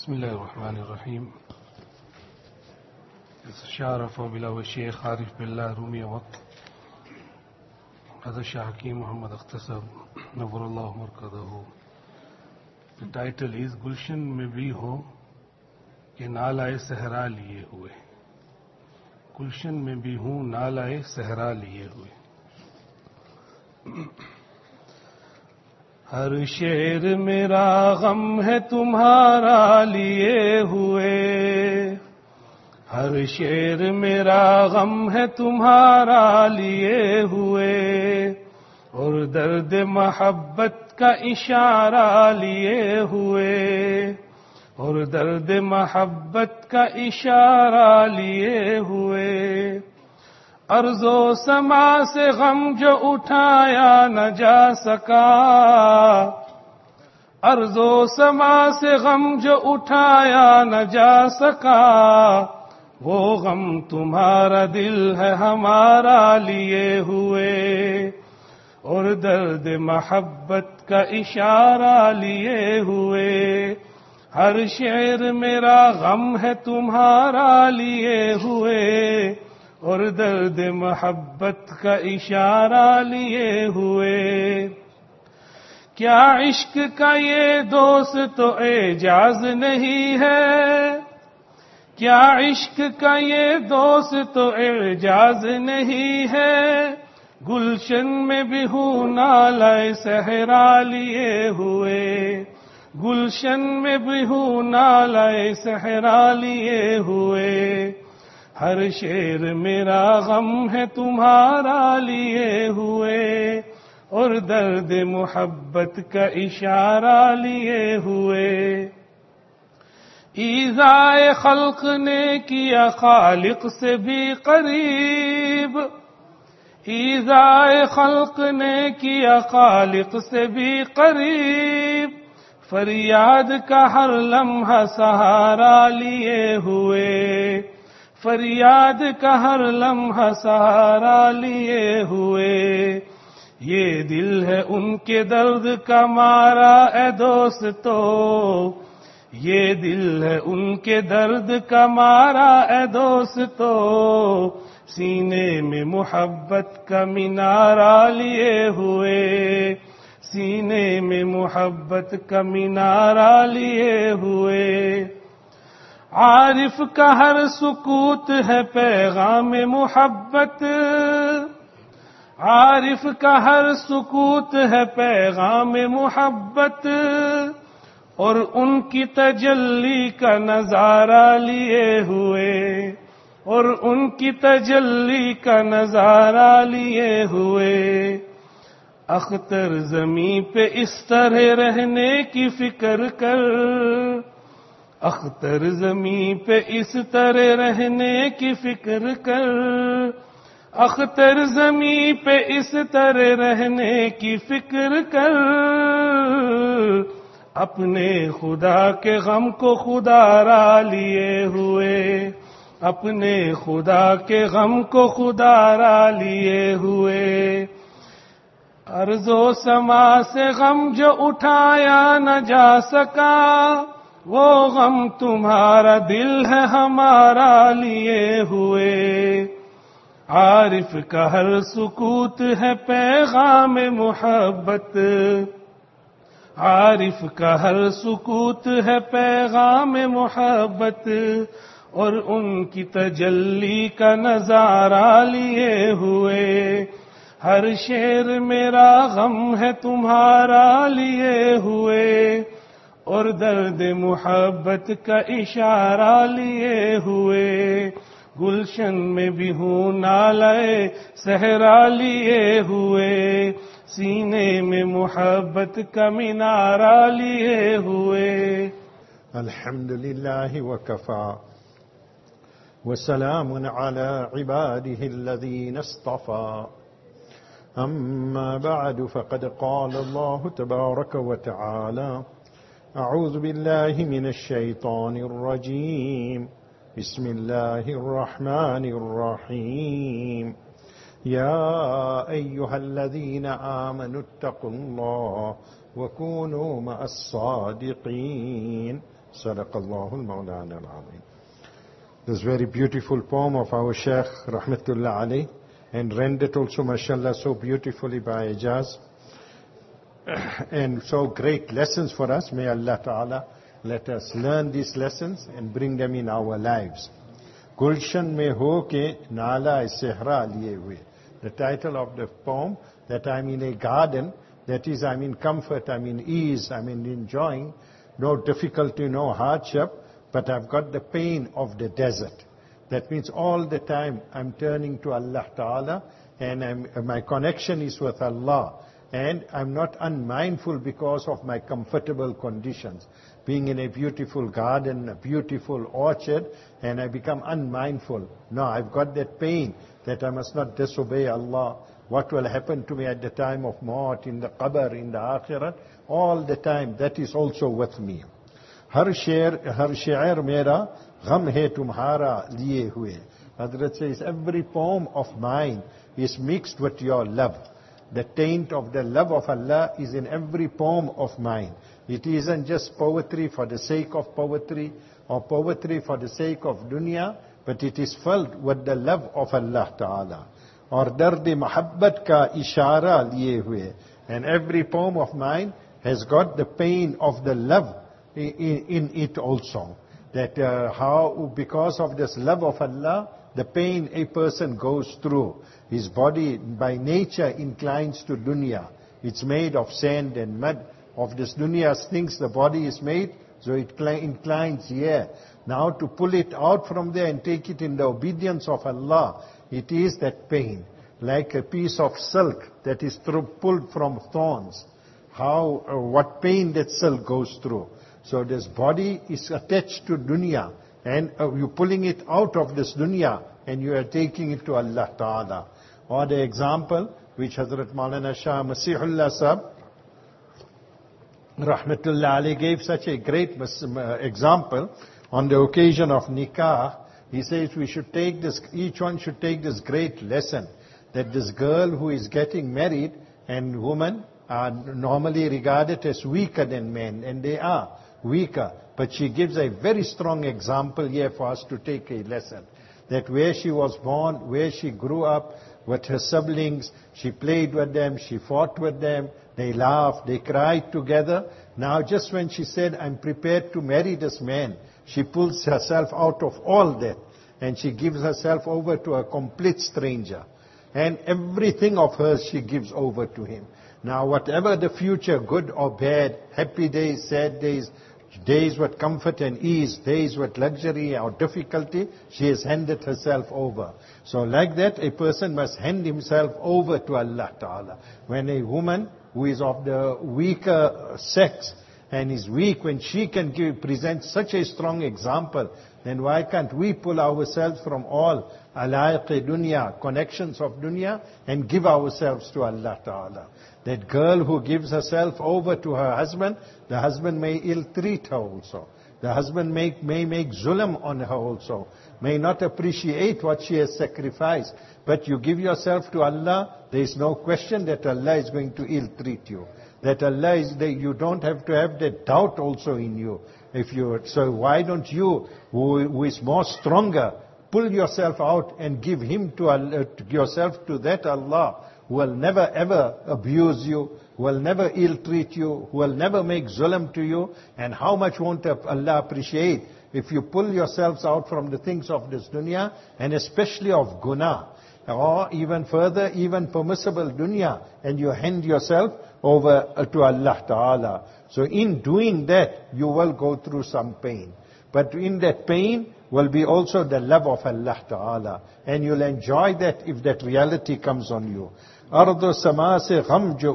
بسم الله الرحمن الرحيم. شارف وبلا والشيخ عارف بالله رومي وقت هذا الشيخ حكيم محمد اختصر نور الله مرکزه. The title is گلشن میں بھی ہو کہ نالائے صحرا لیے ہوئے. گلشن میں بھی ہوں نالائے صحرا لیے ہوئے. ہر شعر میرا غم ہے تمہارا لیے ہوئے. ہر شعر میرا غم ہے تمہارا لیے ہوئے. اور درد محبت کا اشارہ لیے ہوئے. اور درد محبت کا اشارہ لیے ہوئے. ارض و سما سے غم جو اٹھایا نہ جا سکا. ارض و سما سے غم جو اٹھایا نہ جا سکا. وہ غم تمہارا دل ہے ہمارا لیے ہوئے. اور درد محبت کا اشارہ لیے ہوئے. ہر شعر میرا غم ہے تمہارا لیے ہوئے. اور درد محبت کا اشارہ لیے ہوئے. کیا عشق کا یہ دوست تو اعجاز نہیں ہے. کیا عشق کا یہ دوست تو اعجاز نہیں ہے. گلشن میں بھی ہوں نالائے صحرا لیے ہوئے. گلشن میں بھی ہوں نالائے صحرا لیے ہوئے. ہر شعر میرا غم ہے تمہارا لیے ہوئے. اور درد محبت کا اشارہ لیے ہوئے. ایذائے خلق نے کیا خالق سے بھی قریب. ایذائے خلق نے کیا خالق سے بھی قریب. فریاد کا ہر لمحہ سہارا لیے ہوئے. فریاد کا ہر لمحہ سہارا لیے ہوئے. یہ دل ہے ان کے درد کا مارا اے دوستو. یہ دل ہے ان کے درد کا مارا اے دوستو. سینے میں محبت کا مینارہ لیے ہوئے. سینے میں محبت کا مینارہ لیے ہوئے. عارف کا ہر سکوت ہے پیغام محبت. عارف کا ہر سکوت ہے پیغام محبت. اور ان کی تجلی کا نظارہ لیے ہوئے. اور ان کی تجلی کا نظارہ لیے ہوئے. اختر زمین پہ اس طرح رہنے کی فکر کر. اختر زمین پہ اس طرح رہنے کی فکر کر. اختر زمین پہ اس طرح رہنے کی فکر کر. اپنے خدا کے غم کو خدا را لیے ہوئے. اپنے خدا کے غم کو خدا را لیے ہوئے. ارض و سما سے غم جو اٹھایا نہ جا سکا. وہ غم تمہارا دل ہے ہمارا لیے ہوئے. عارف کا ہر سکوت ہے پیغام محبت. عارف کا ہر سکوت ہے پیغام محبت. اور ان کی تجلی کا نظارہ لیے ہوئے. ہر شعر میرا غم ہے تمہارا لیے ہوئے. اور درد محبت کا اشارہ لیے ہوئے. گلشن میں بھی ہوں نالائے صحرا لیے ہوئے. سینے میں محبت کا مینارہ لیے ہوئے. الحمد للہ وکفا وسلام علی عباده الذین اصطفى. أما بعد فقد قال الله تبارك وتعالى: أعوذ بالله من الشيطان الرجيم. بسم الله الرحمن الرحيم. يا أيها الذين آمنوا اتقوا الله وكونوا مع الصادقين. Sadaqallahu al-Mawlana al-Azim. This very beautiful poem of our Shaykh Rahmatullah alayh, and rendered also, mashallah, so beautifully by Ijaz. And so great lessons for us. May Allah Ta'ala let us learn these lessons and bring them in our lives. Gulshan mein ho ke nala sehra liye hue. The title of the poem, that I'm in a garden, that is, I'm in comfort, I'm in ease, I'm in enjoying, no difficulty, no hardship, but I've got the pain of the desert. That means all the time I'm turning to Allah Ta'ala, and my connection is with Allah. And I'm not unmindful because of my comfortable conditions. Being in a beautiful garden, a beautiful orchard, and I become unmindful. No, I've got that pain that I must not disobey Allah. What will happen to me at the time of maut, in the qabr, in the akhirat, all the time, that is also with me. Har sha'r mera gham hai tumhara liye hue. Hazrat says, every poem of mine is mixed with your love. The taint of the love of Allah is in every poem of mine. It isn't just poetry for the sake of poetry or poetry for the sake of dunya, but it is filled with the love of Allah Ta'ala. Aur dard-e muhabbat ka ishara liye hue. And every poem of mine has got the pain of the love in it also. That how, because of this love of Allah, the pain a person goes through. His body by nature inclines to dunya. It's made of sand and mud. Of this dunya's things the body is made, so it inclines here. Now to pull it out from there and take it in the obedience of Allah, it is that pain. Like a piece of silk that is pulled from thorns. What pain that silk goes through. So this body is attached to dunya, and you're pulling it out of this dunya, and you are taking it to Allah Ta'ala. Or the example which Hazrat Maulana Shah Masihullah Sahab Rahmatullah alayhi gave such a great example on the occasion of nikah. He says we should take this, each one should take this great lesson, that this girl who is getting married, and women are normally regarded as weaker than men, and they are weaker. But she gives a very strong example here for us to take a lesson. That where she was born, where she grew up, with her siblings, she played with them, she fought with them, they laughed, they cried together. Now just when she said, I'm prepared to marry this man, she pulls herself out of all that, and she gives herself over to a complete stranger. And everything of hers she gives over to him. Now whatever the future, good or bad, happy days, sad days, days with comfort and ease, days with luxury or difficulty, she has handed herself over. So like that, a person must hand himself over to Allah Ta'ala. When a woman who is of the weaker sex and is weak, when she can present such a strong example, then why can't we pull ourselves from all alaiq-e dunya, connections of dunya, and give ourselves to Allah Ta'ala? That girl who gives herself over to her husband, the husband may ill-treat her also. The husband may make zulm on her also, may not appreciate what she has sacrificed. But you give yourself to Allah, there is no question that Allah is going to ill-treat you. That Allah is there, you don't have to have that doubt also in you. So why don't you, who is more stronger, pull yourself out and give him to Allah, yourself to that Allah, who will never ever abuse you, who will never ill-treat you, who will never make zulm to you. And how much won't Allah appreciate if you pull yourselves out from the things of this dunya, and especially of guna, or even further, even permissible dunya, and you hand yourself over to Allah Ta'ala. So in doing that, you will go through some pain. But in that pain will be also the love of Allah Ta'ala. And you'll enjoy that if that reality comes on you. Ardo sama se gham jo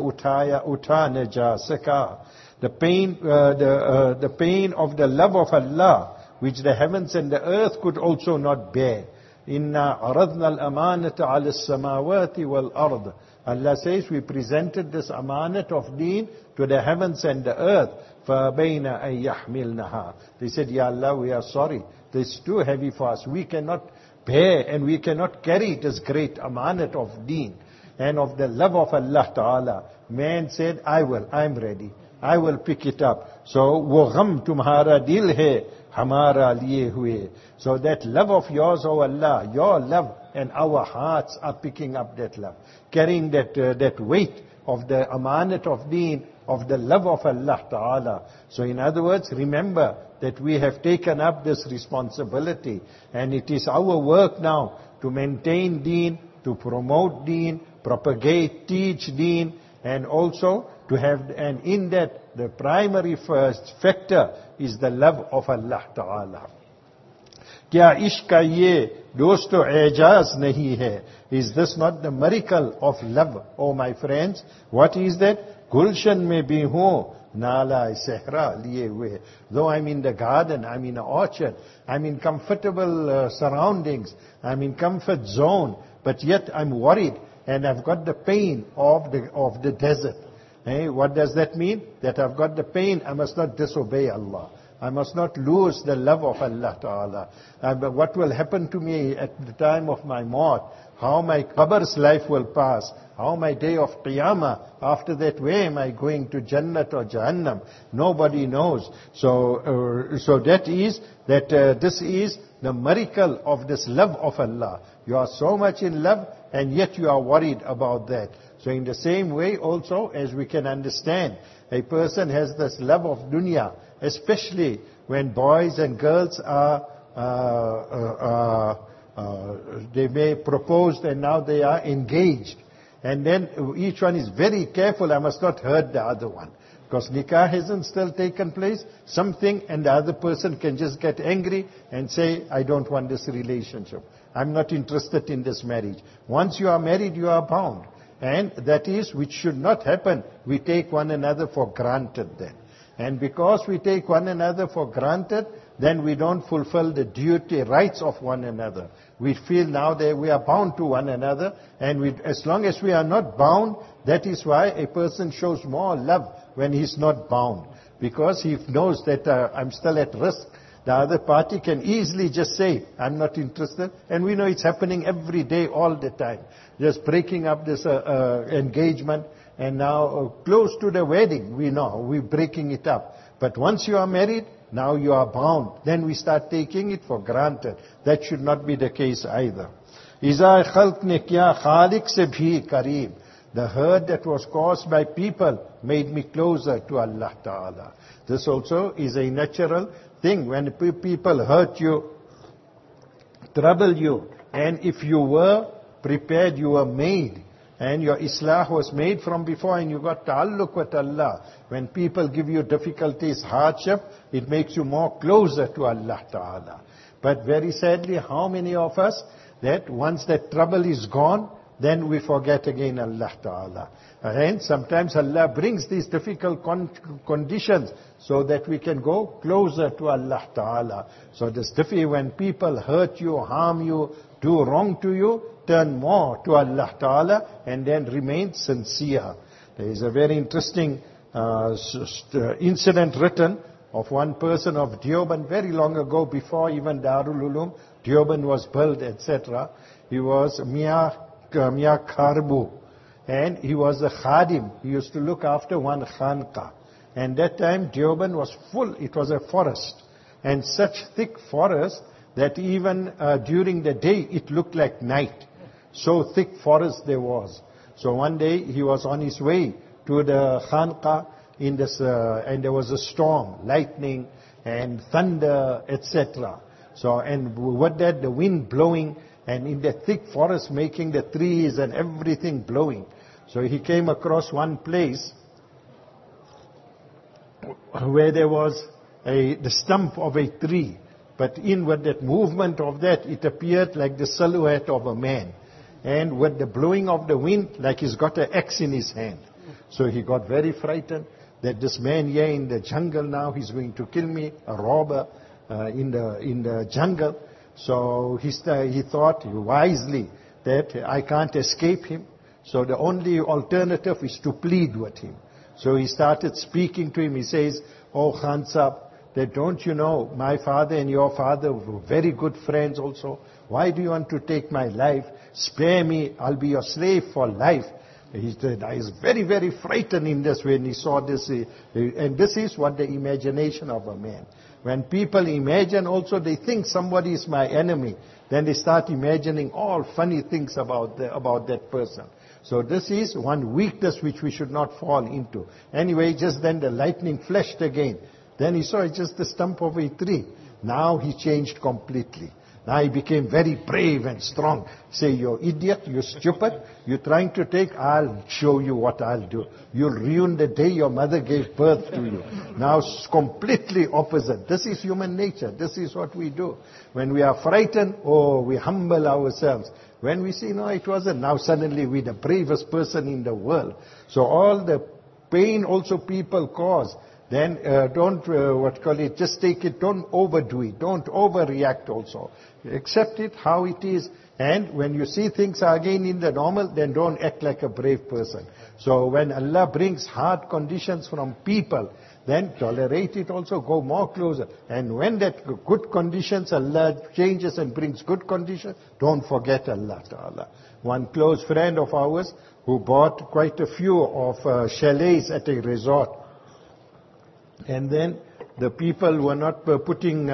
uta na ja saka. The pain of the love of Allah, which the heavens and the earth could also not bear. Inna aradna al-amanata ala as-samawati wal-ard. Allah says, we presented this amanat of deen to the heavens and the earth. فَأَبَيْنَ أَن يَحْمِلْنَهَا. They said, Ya Allah, we are sorry. This is too heavy for us. We cannot bear and we cannot carry this great amanat of deen and of the love of Allah Ta'ala. Man said, I'm ready. I will pick it up. So, wo gham tumhara dil hai, hamara liye hue. So that love of yours, O Allah, your love and our hearts are picking up that love, carrying that weight of the amanat of deen, of the love of Allah Ta'ala. So in other words, remember that we have taken up this responsibility, and it is our work now to maintain deen, to promote deen, propagate, teach deen, and also to have, and in that, the primary first factor is the love of Allah Ta'ala. Kya ishq ka ye dosto ijaz nahi hai? Is this not the miracle of love, oh my friends? What is that? Gulshan mein bhi hu, nala sehra liye hue. Though I'm in the garden, I'm in an orchard, I'm in comfortable surroundings, I'm in comfort zone, but yet I'm worried and I've got the pain of the desert. Hey, what does that mean? That I've got the pain, I must not disobey Allah. I must not lose the love of Allah Ta'ala. What will happen to me at the time of my maut? How my qabr's life will pass? How my day of Qiyamah? After that, where am I going, to Jannat or Jahannam? Nobody knows. So this is the miracle of this love of Allah. You are so much in love, and yet you are worried about that. So in the same way also, as we can understand, a person has this love of dunya, especially when boys and girls they may propose and now they are engaged. And then each one is very careful, I must not hurt the other one. Because nikah hasn't still taken place, something, and the other person can just get angry and say, I don't want this relationship. I'm not interested in this marriage. Once you are married, you are bound. And that is, which should not happen. We take one another for granted then. And because we take one another for granted, then we don't fulfill the duty, rights of one another. We feel now that we are bound to one another, and as long as we are not bound, that is why a person shows more love when he's not bound. Because he knows that I'm still at risk. The other party can easily just say, I'm not interested. And we know it's happening every day, all the time. Just breaking up this engagement. And now close to the wedding, we know, we're breaking it up. But once you are married, now you are bound. Then we start taking it for granted. That should not be the case either. Iza khalq ne kya khaliq se bhi kareeb. The hurt that was caused by people made me closer to Allah Ta'ala. This also is a natural thing. When people hurt you, trouble you, and if you were prepared, you were made, and your islah was made from before, and you got ta'alluq with Allah. When people give you difficulties, hardship, it makes you more closer to Allah Ta'ala. But very sadly, how many of us, that once that trouble is gone, then we forget again Allah Ta'ala. And sometimes Allah brings these difficult conditions so that we can go closer to Allah Ta'ala. So this when people hurt you, harm you, do wrong to you, turn more to Allah Ta'ala and then remain sincere. There is a very interesting incident written of one person of Deoband very long ago, before even Darul Uloom, Deoband was built, etc. He was Mia Karbu, and he was a khadim. He used to look after one khanqa. And that time Deoband was full, it was a forest. And such thick forest that even during the day it looked like night. So thick forest there was. So one day he was on his way to the khanqa in this, and there was a storm, lightning and thunder, etc. So, and with that, the wind blowing, and in the thick forest making the trees and everything blowing. So he came across one place where there was the stump of a tree. But in with that movement of that, it appeared like the silhouette of a man. And with the blowing of the wind, like he's got an axe in his hand. So he got very frightened that this man here in the jungle now, he's going to kill me, a robber in the jungle. So he thought wisely that I can't escape him. So the only alternative is to plead with him. So he started speaking to him. He says, "Oh Khan Sahib, that don't you know, my father and your father were very good friends also. Why do you want to take my life? Spare me, I'll be your slave for life." He said, I was very, very frightened in this when he saw this. And this is what the imagination of a man. When people imagine also, they think somebody is my enemy. Then they start imagining all funny things about that person. So this is one weakness which we should not fall into. Anyway, just then the lightning flashed again. Then he saw it's just the stump of a tree. Now he changed completely. Now he became very brave and strong. Say, you idiot, you stupid, you're trying to take, I'll show you what I'll do. You'll ruin the day your mother gave birth to you. Now it's completely opposite. This is human nature. This is what we do. When we are frightened, we humble ourselves. When we see, no, it wasn't. Now suddenly we're the bravest person in the world. So all the pain also people cause, then just take it, don't overdo it, don't overreact also. Accept it how it is, and when you see things are again in the normal, then don't act like a brave person. So when Allah brings hard conditions from people, then tolerate it also, go more closer. And when that good conditions, Allah changes and brings good conditions, don't forget Allah Ta'ala. One close friend of ours who bought quite a few of chalets at a resort. And then the people were not putting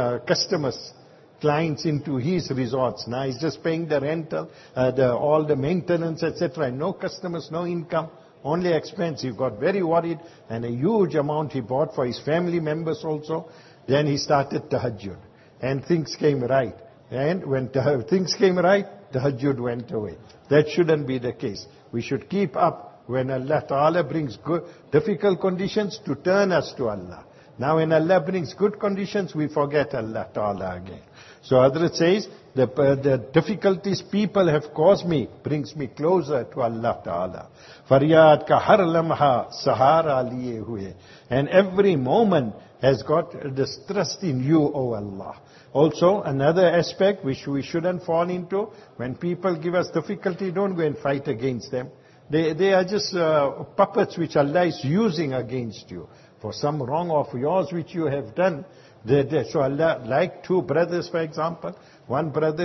clients into his resorts. Now he's just paying the rental, all the maintenance, etc. And no customers, no income, only expense. He got very worried, and a huge amount he bought for his family members also. Then he started tahajjud, and things came right. And when things came right, tahajjud went away. That shouldn't be the case. We should keep up when Allah Ta'ala brings difficult conditions to turn us to Allah. Now when Allah brings good conditions, we forget Allah Ta'ala again. So Hazrat says, the difficulties people have caused me brings me closer to Allah Ta'ala. Faryad ka har lamha sahara liye hue. And every moment has got this trust in you, O Allah. Also, another aspect which we shouldn't fall into, when people give us difficulty, don't go and fight against them. They are just puppets which Allah is using against you. For some wrong of yours which you have done. So Allah, like two brothers for example, one brother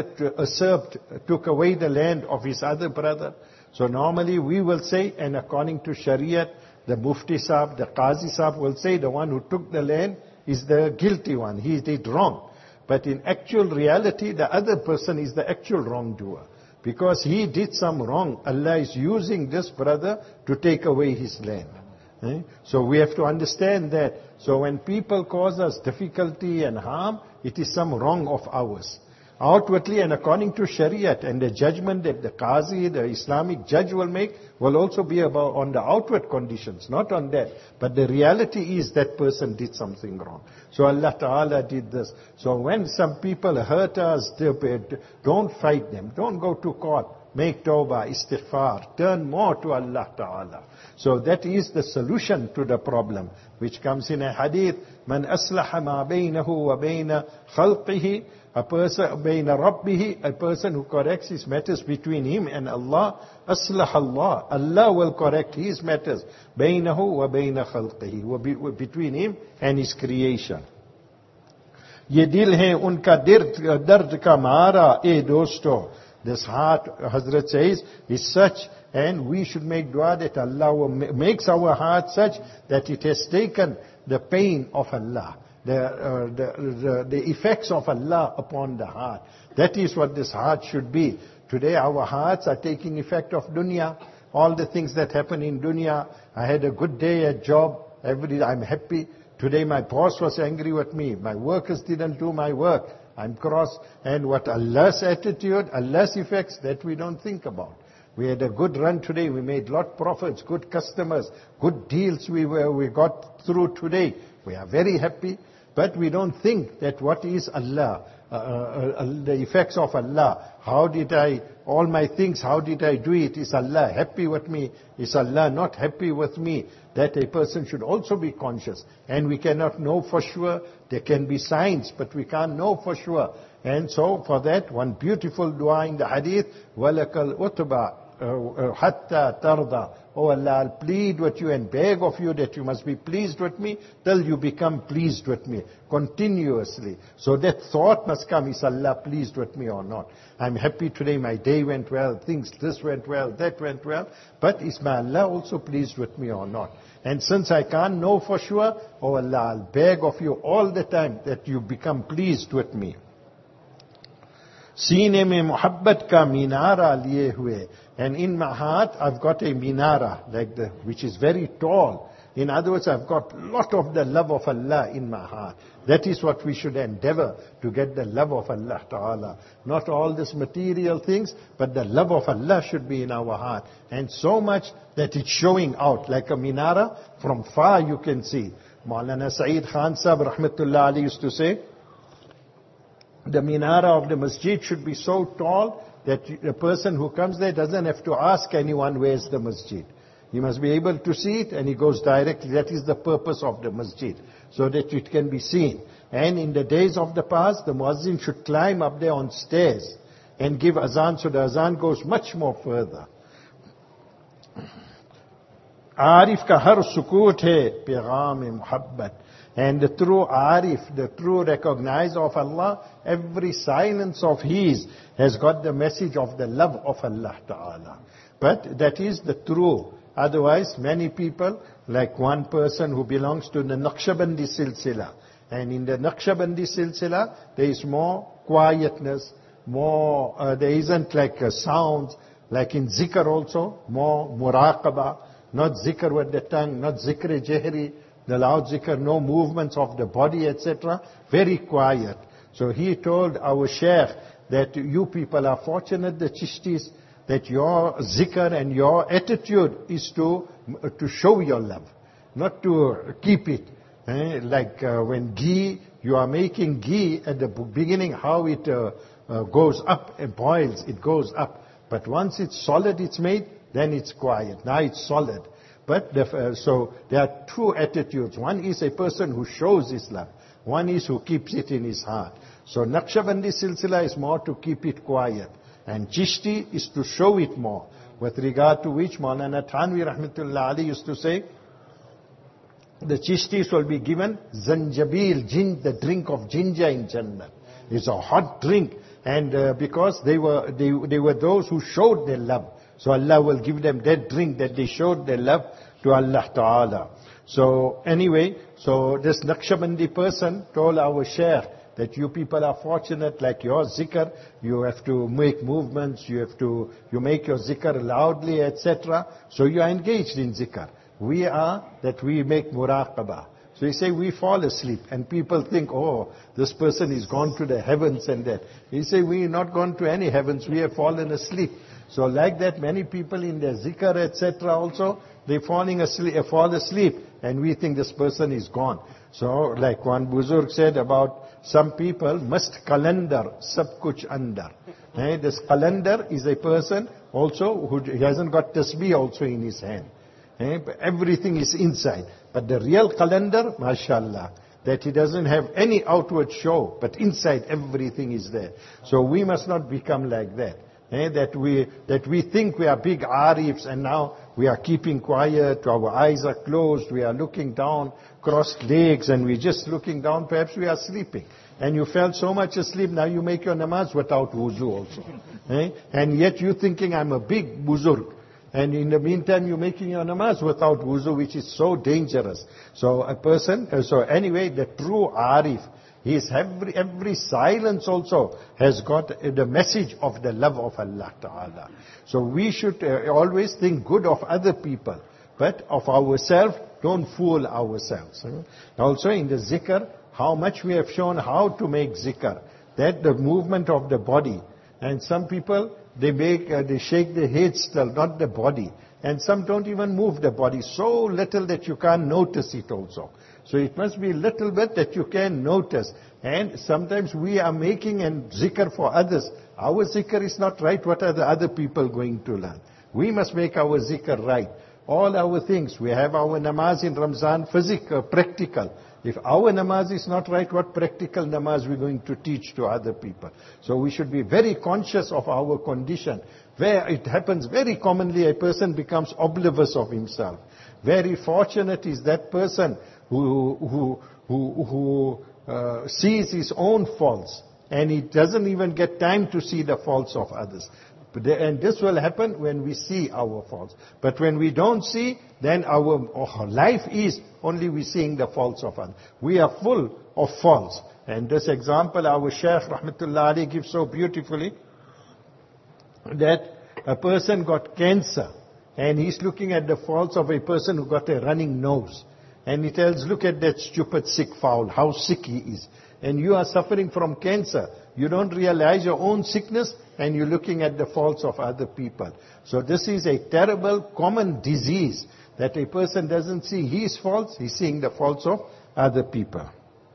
took away the land of his other brother. So normally we will say, and according to Shariat, the Mufti Sahib, the Qazi Sahib will say the one who took the land is the guilty one. He did wrong. But in actual reality, the other person is the actual wrongdoer. Because he did some wrong, Allah is using this brother to take away his land. So we have to understand that. So when people cause us difficulty and harm, it is some wrong of ours. Outwardly and according to Shariat, and the judgment that the Qazi, the Islamic judge will make, will also be about on the outward conditions, not on that. But the reality is that person did something wrong. So Allah Ta'ala did this. So when some people hurt us, don't fight them. Don't go to court. Make tawbah, istighfar. Turn more to Allah Ta'ala. So that is the solution to the problem, which comes in a hadith. Man aslaha ma baynahu wa bayna khalqihi. A person, bayna rabbihi, a person who corrects his matters between him and Allah, aslah Allah. Allah will correct his matters. Baynahu wa bayna khalqihi. Between him and his creation. Ye dil hai unka dard ka mara, dosto. This heart, Hazrat says, is such, and we should make dua that Allah makes our heart such that it has taken the pain of Allah. The effects of Allah upon the heart. That is what this heart should be. Today our hearts are taking effect of dunya. All the things that happen in dunya. I had a good day at job. I'm happy. Today my boss was angry with me. My workers didn't do my work. I'm cross. And what Allah's attitude, Allah's effects, that we don't think about. We had a good run today. We made lot profits, good customers, good deals we got through today. We are very happy. But we don't think that what is Allah, the effects of Allah. How did all my things, how did I do it? Is Allah happy with me? Is Allah not happy with me? That a person should also be conscious. And we cannot know for sure. There can be signs, but we can't know for sure. And so for that, one beautiful dua in the hadith, وَلَكَ الْأُتْبَى حَتَّى تَرْضَى oh Allah, I'll plead with you and beg of you that you must be pleased with me till you become pleased with me continuously. So that thought must come, is Allah pleased with me or not? I'm happy today, my day went well, this went well, that went well, but is my Allah also pleased with me or not? And since I can't know for sure, oh Allah, I'll beg of you all the time that you become pleased with me. सीने में मोहब्बत का मीनारा लिए हुए, and in my heart I've got a minara, which is very tall. In other words, I've got a lot of the love of Allah in my heart. That is what we should endeavor, to get the love of Allah Ta'ala. Not all these material things, but the love of Allah should be in our heart. And so much that it's showing out, like a minara, from far you can see. Maulana Saeed Khan Sahib Rahmatullah Ali used to say, the minara of the masjid should be so tall that the person who comes there doesn't have to ask anyone where's the masjid. He must be able to see it and he goes directly. That is the purpose of the masjid, so that it can be seen. And in the days of the past, the muazzin should climb up there on stairs and give azan, so the azan goes much more further. Arif ka har sukut hai पैगाम muhabbat. And the true arif, the true recognizer of Allah, every silence of his has got the message of the love of Allah Ta'ala. But that is the true. Otherwise, many people, like one person who belongs to the Naqshbandi Silsila. And in the Naqshbandi Silsila, there is more quietness, there isn't like sounds. Like in zikr also, more muraqabah, not zikr with the tongue, not zikr jahri, the loud zikr, no movements of the body, etc. Very quiet. So he told our sheikh that you people are fortunate, the Chishtis, that your zikr and your attitude is to show your love, not to keep it. Like when ghee, you are making ghee at the beginning, how it goes up, it boils, it goes up. But once it's solid, it's made, then it's quiet. Now it's solid. But so there are two attitudes. One is a person who shows his love. One is who keeps it in his heart. So Naqshbandi Silsila is more to keep it quiet. And Chishti is to show it more. With regard to which Maulana Thanvi Rahmatullah Ali used to say, the Chishtis will be given Zanjabil, the drink of ginger in Jannah. It's a hot drink. And because they were those who showed their love. So Allah will give them that drink that they showed their love to Allah Ta'ala. So anyway, so this Naqshbandi person told our Shaykh that you people are fortunate, like your zikr, you have to make movements, you make your zikr loudly, etc. So you are engaged in zikr. We make muraqabah. So you say we fall asleep and people think, oh, this person is gone to the heavens and that. You say we are not gone to any heavens, we have fallen asleep. So like that, many people in their zikr, etc. also, they fall asleep and we think this person is gone. So like one Buzurg said about some people, must calendar, sab kuch andar. This calendar is a person also who hasn't got tasbih also in his hand. Everything is inside. But the real calendar, mashallah, that he doesn't have any outward show, but inside everything is there. So we must not become like that. That we think we are big arifs and now we are keeping quiet, our eyes are closed, we are looking down, crossed legs, and we're just looking down, perhaps we are sleeping. And you fell so much asleep, now you make your namaz without wuzu also. And yet you're thinking, I'm a big buzurg. And in the meantime, you're making your namaz without wuzu, which is so dangerous. So anyway, the true arif, every silence also has got the message of the love of Allah Ta'ala. So we should always think good of other people, but of ourselves, don't fool ourselves. Also in the zikr, how much we have shown how to make zikr, that the movement of the body. And some people, they shake their head still, not the body. And some don't even move the body, so little that you can't notice it also. So it must be a little bit that you can notice. And sometimes we are making a zikr for others. Our zikr is not right. What are the other people going to learn? We must make our zikr right. All our things. We have our namaz in Ramzan, physical, practical. If our namaz is not right, what practical namaz we're going to teach to other people? So we should be very conscious of our condition. Where it happens very commonly, a person becomes oblivious of himself. Very fortunate is that person who sees his own faults, and he doesn't even get time to see the faults of others. And this will happen when we see our faults. But when we don't see, then our life is only we seeing the faults of others. We are full of faults. And this example our Shaykh Rahmatullah Ali gives so beautifully, that a person got cancer, and he's looking at the faults of a person who got a running nose. And he tells, look at that stupid sick fowl, how sick he is. And you are suffering from cancer. You don't realize your own sickness, and you're looking at the faults of other people. So this is a terrible common disease, that a person doesn't see his faults, he's seeing the faults of other people.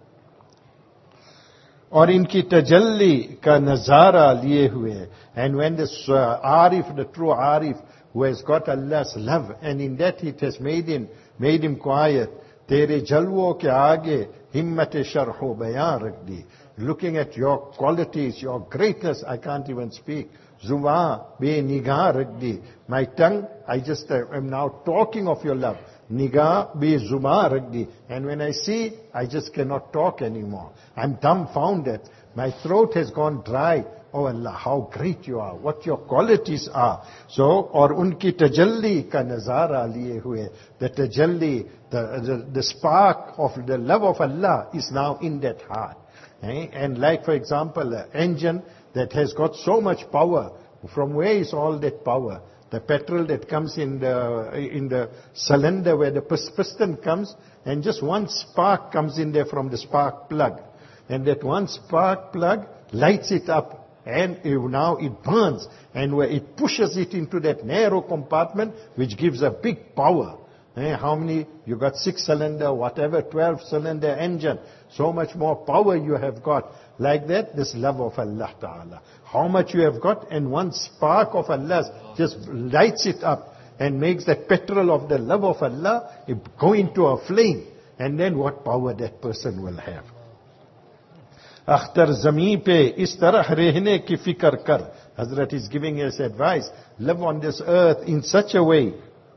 और इनकी तजल्ली का नजारा लिए हुए. And when this Arif, the true Arif, who has got Allah's love, and in that it has made him quiet. तेरे जलवों के आगे हिम्मत शरह बयां रख दी. Looking at your qualities, your greatness, I can't even speak. Zuba be nigah rakh di. My tongue, I just am now talking of your love. Nigah be zuba rakh di. And when I see, I just cannot talk anymore. I'm dumbfounded. My throat has gone dry. Oh Allah, how great you are, what your qualities are. So, और उनकी तजल्ली का नजारा लिए हुए. The tajalli, the spark of the love of Allah is now in that heart. And like, for example, an engine that has got so much power, from where is all that power? The petrol that comes in the cylinder where the piston comes, and just one spark comes in there from the spark plug. And that one spark plug lights it up, and now it burns, and where it pushes it into that narrow compartment, which gives a big power. How many? You got 6-cylinder, whatever, 12-cylinder engine. So much more power you have got. Like that, this love of Allah Ta'ala. How much you have got, and one spark of Allah's just lights it up and makes that petrol of the love of Allah go into a flame. And then what power that person will have. Akhtar zameen pe is tarah rehne ki fikr kar. Hazrat is giving us advice. Live on this earth in such a way.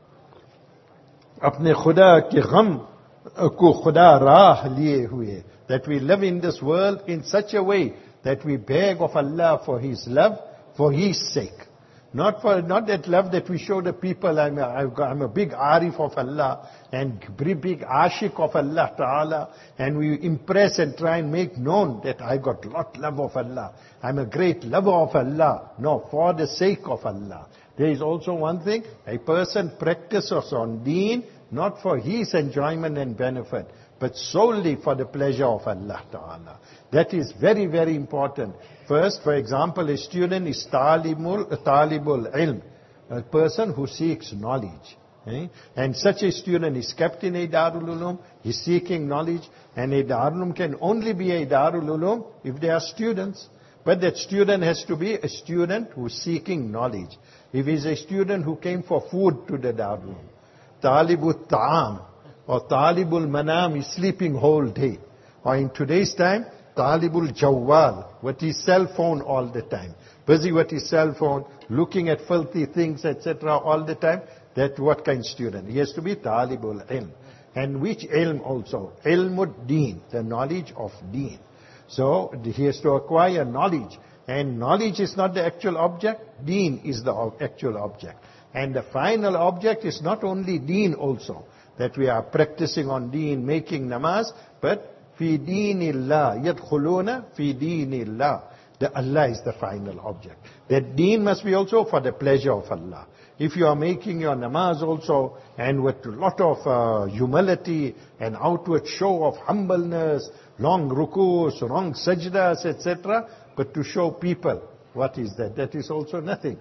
अपने खुदा के गम को खुदा राह लिए हुए. That we live in this world in such a way that we beg of Allah for His love, for His sake. Not that love that we show the people, I'm a big arif of Allah, and big ashik of Allah Ta'ala, and we impress and try and make known that I got lot love of Allah. I'm a great lover of Allah. No, for the sake of Allah. There is also one thing, a person practices on deen, not for his enjoyment and benefit, but solely for the pleasure of Allah Ta'ala. That is very, very important. First, for example, a student is talibul ilm, a person who seeks knowledge. And such a student is kept in a Darul Uloom, he's seeking knowledge, and a Darul Uloom can only be a Darul Uloom if there are students. But that student has to be a student who is seeking knowledge. If he's a student who came for food to the Darul Uloom, talibul ta'am, or talibul manam is sleeping whole day. Or in today's time, talibul jawwal, with his cell phone all the time. Busy with his cell phone, looking at filthy things, etc. all the time. That what kind of student? He has to be talibul ilm. And which ilm also? Ilmud deen, the knowledge of deen. So he has to acquire knowledge. And knowledge is not the actual object, deen is the actual object. And the final object is not only deen also, that we are practicing on deen, making namaz, but fi deenillah, yadkhuluna fi deenillah. The Allah is the final object. That deen must be also for the pleasure of Allah. If you are making your namaz also, and with a lot of humility and outward show of humbleness, long rukus, long sajdas, etc., but to show people, what is that? That is also nothing.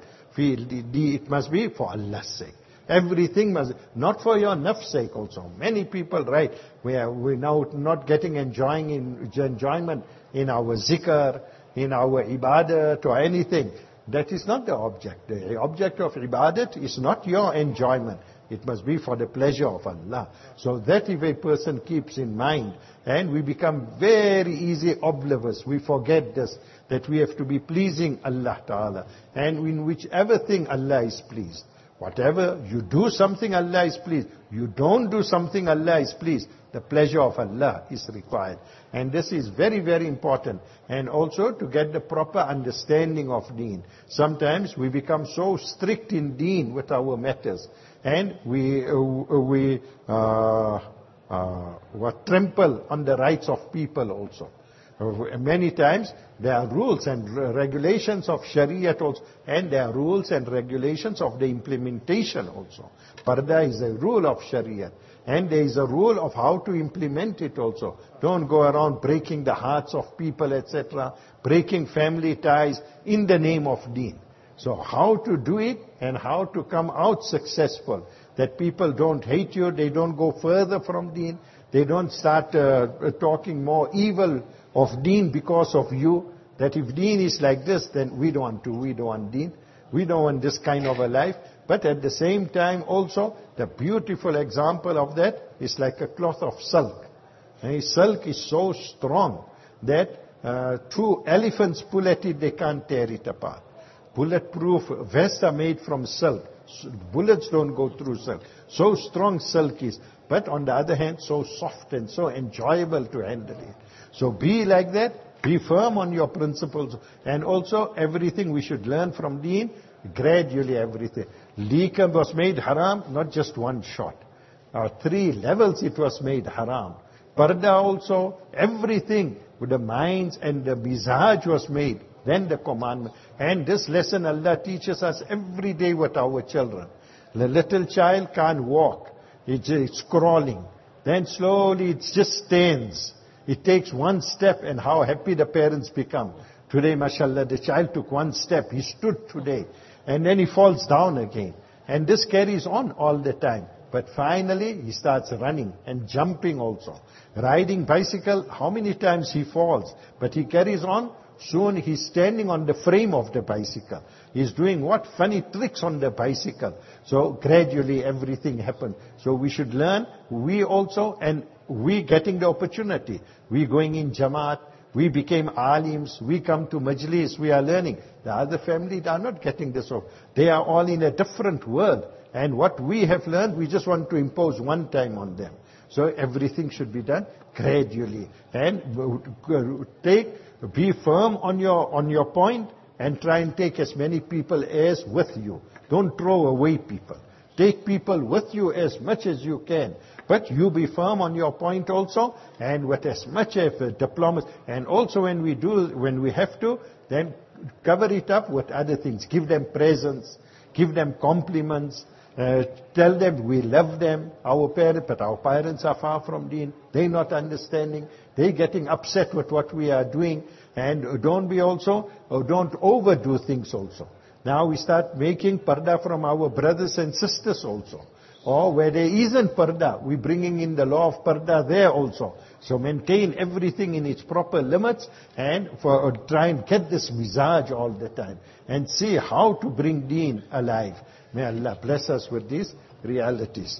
It must be for Allah's sake. Everything must, not for your nafs sake also. Many people, right, we're now not getting enjoyment in our zikr, in our ibadat or anything. That is not the object. The object of ibadat is not your enjoyment. It must be for the pleasure of Allah. So that if a person keeps in mind, and we become very easy oblivious, we forget this, that we have to be pleasing Allah Ta'ala. And in whichever thing Allah is pleased. Whatever, you do something, Allah is pleased. You don't do something, Allah is pleased. The pleasure of Allah is required. And this is very, very important. And also to get the proper understanding of deen. Sometimes we become so strict in deen with our matters. And we trample on the rights of people also. Many times there are rules and regulations of Shariat also, and there are rules and regulations of the implementation also. Parda is a rule of Shariat, and there is a rule of how to implement it also. Don't go around breaking the hearts of people, etc., breaking family ties in the name of deen. So how to do it and how to come out successful, that people don't hate you, they don't go further from deen, they don't start talking more evil of deen because of you, that if deen is like this, then we don't want deen. We don't want this kind of a life. But at the same time also, the beautiful example of that is like a cloth of silk. And silk is so strong that 2 elephants pull at it, they can't tear it apart. Bulletproof vests are made from silk. Bullets don't go through silk. So strong silk is. But on the other hand, so soft and so enjoyable to handle it. So be like that, be firm on your principles. And also everything we should learn from deen, gradually everything. Liquor was made haram, not just one shot. 3 levels it was made haram. Parda also, everything with the minds and the mizaj was made. Then the commandment. And this lesson Allah teaches us every day with our children. The little child can't walk. It's crawling. Then slowly it just stands. It takes 1 step, and how happy the parents become. Today, mashallah, the child took 1 step. He stood today. And then he falls down again. And this carries on all the time. But finally, he starts running and jumping also. Riding bicycle, how many times he falls. But he carries on. Soon he's standing on the frame of the bicycle. He's doing what funny tricks on the bicycle. So gradually everything happened. So we should learn, we also, and we getting the opportunity. We going in Jamaat, we became alims, we come to majlis, we are learning. The other families are not getting this. They are all in a different world. And what we have learned, we just want to impose one time on them. So everything should be done gradually. And be firm on your point, and try and take as many people as with you. Don't throw away people. Take people with you as much as you can. But you be firm on your point also, and with as much of diplomacy. And also when we have to, then cover it up with other things. Give them presents, give them compliments, tell them we love them, but our parents are far from deen. They're not understanding. They're getting upset with what we are doing. And don't overdo things also. Now we start making parda from our brothers and sisters also. Or where there isn't parda, we're bringing in the law of parda there also. So maintain everything in its proper limits, and try and get this mizaj all the time. And see how to bring deen alive. May Allah bless us with these realities.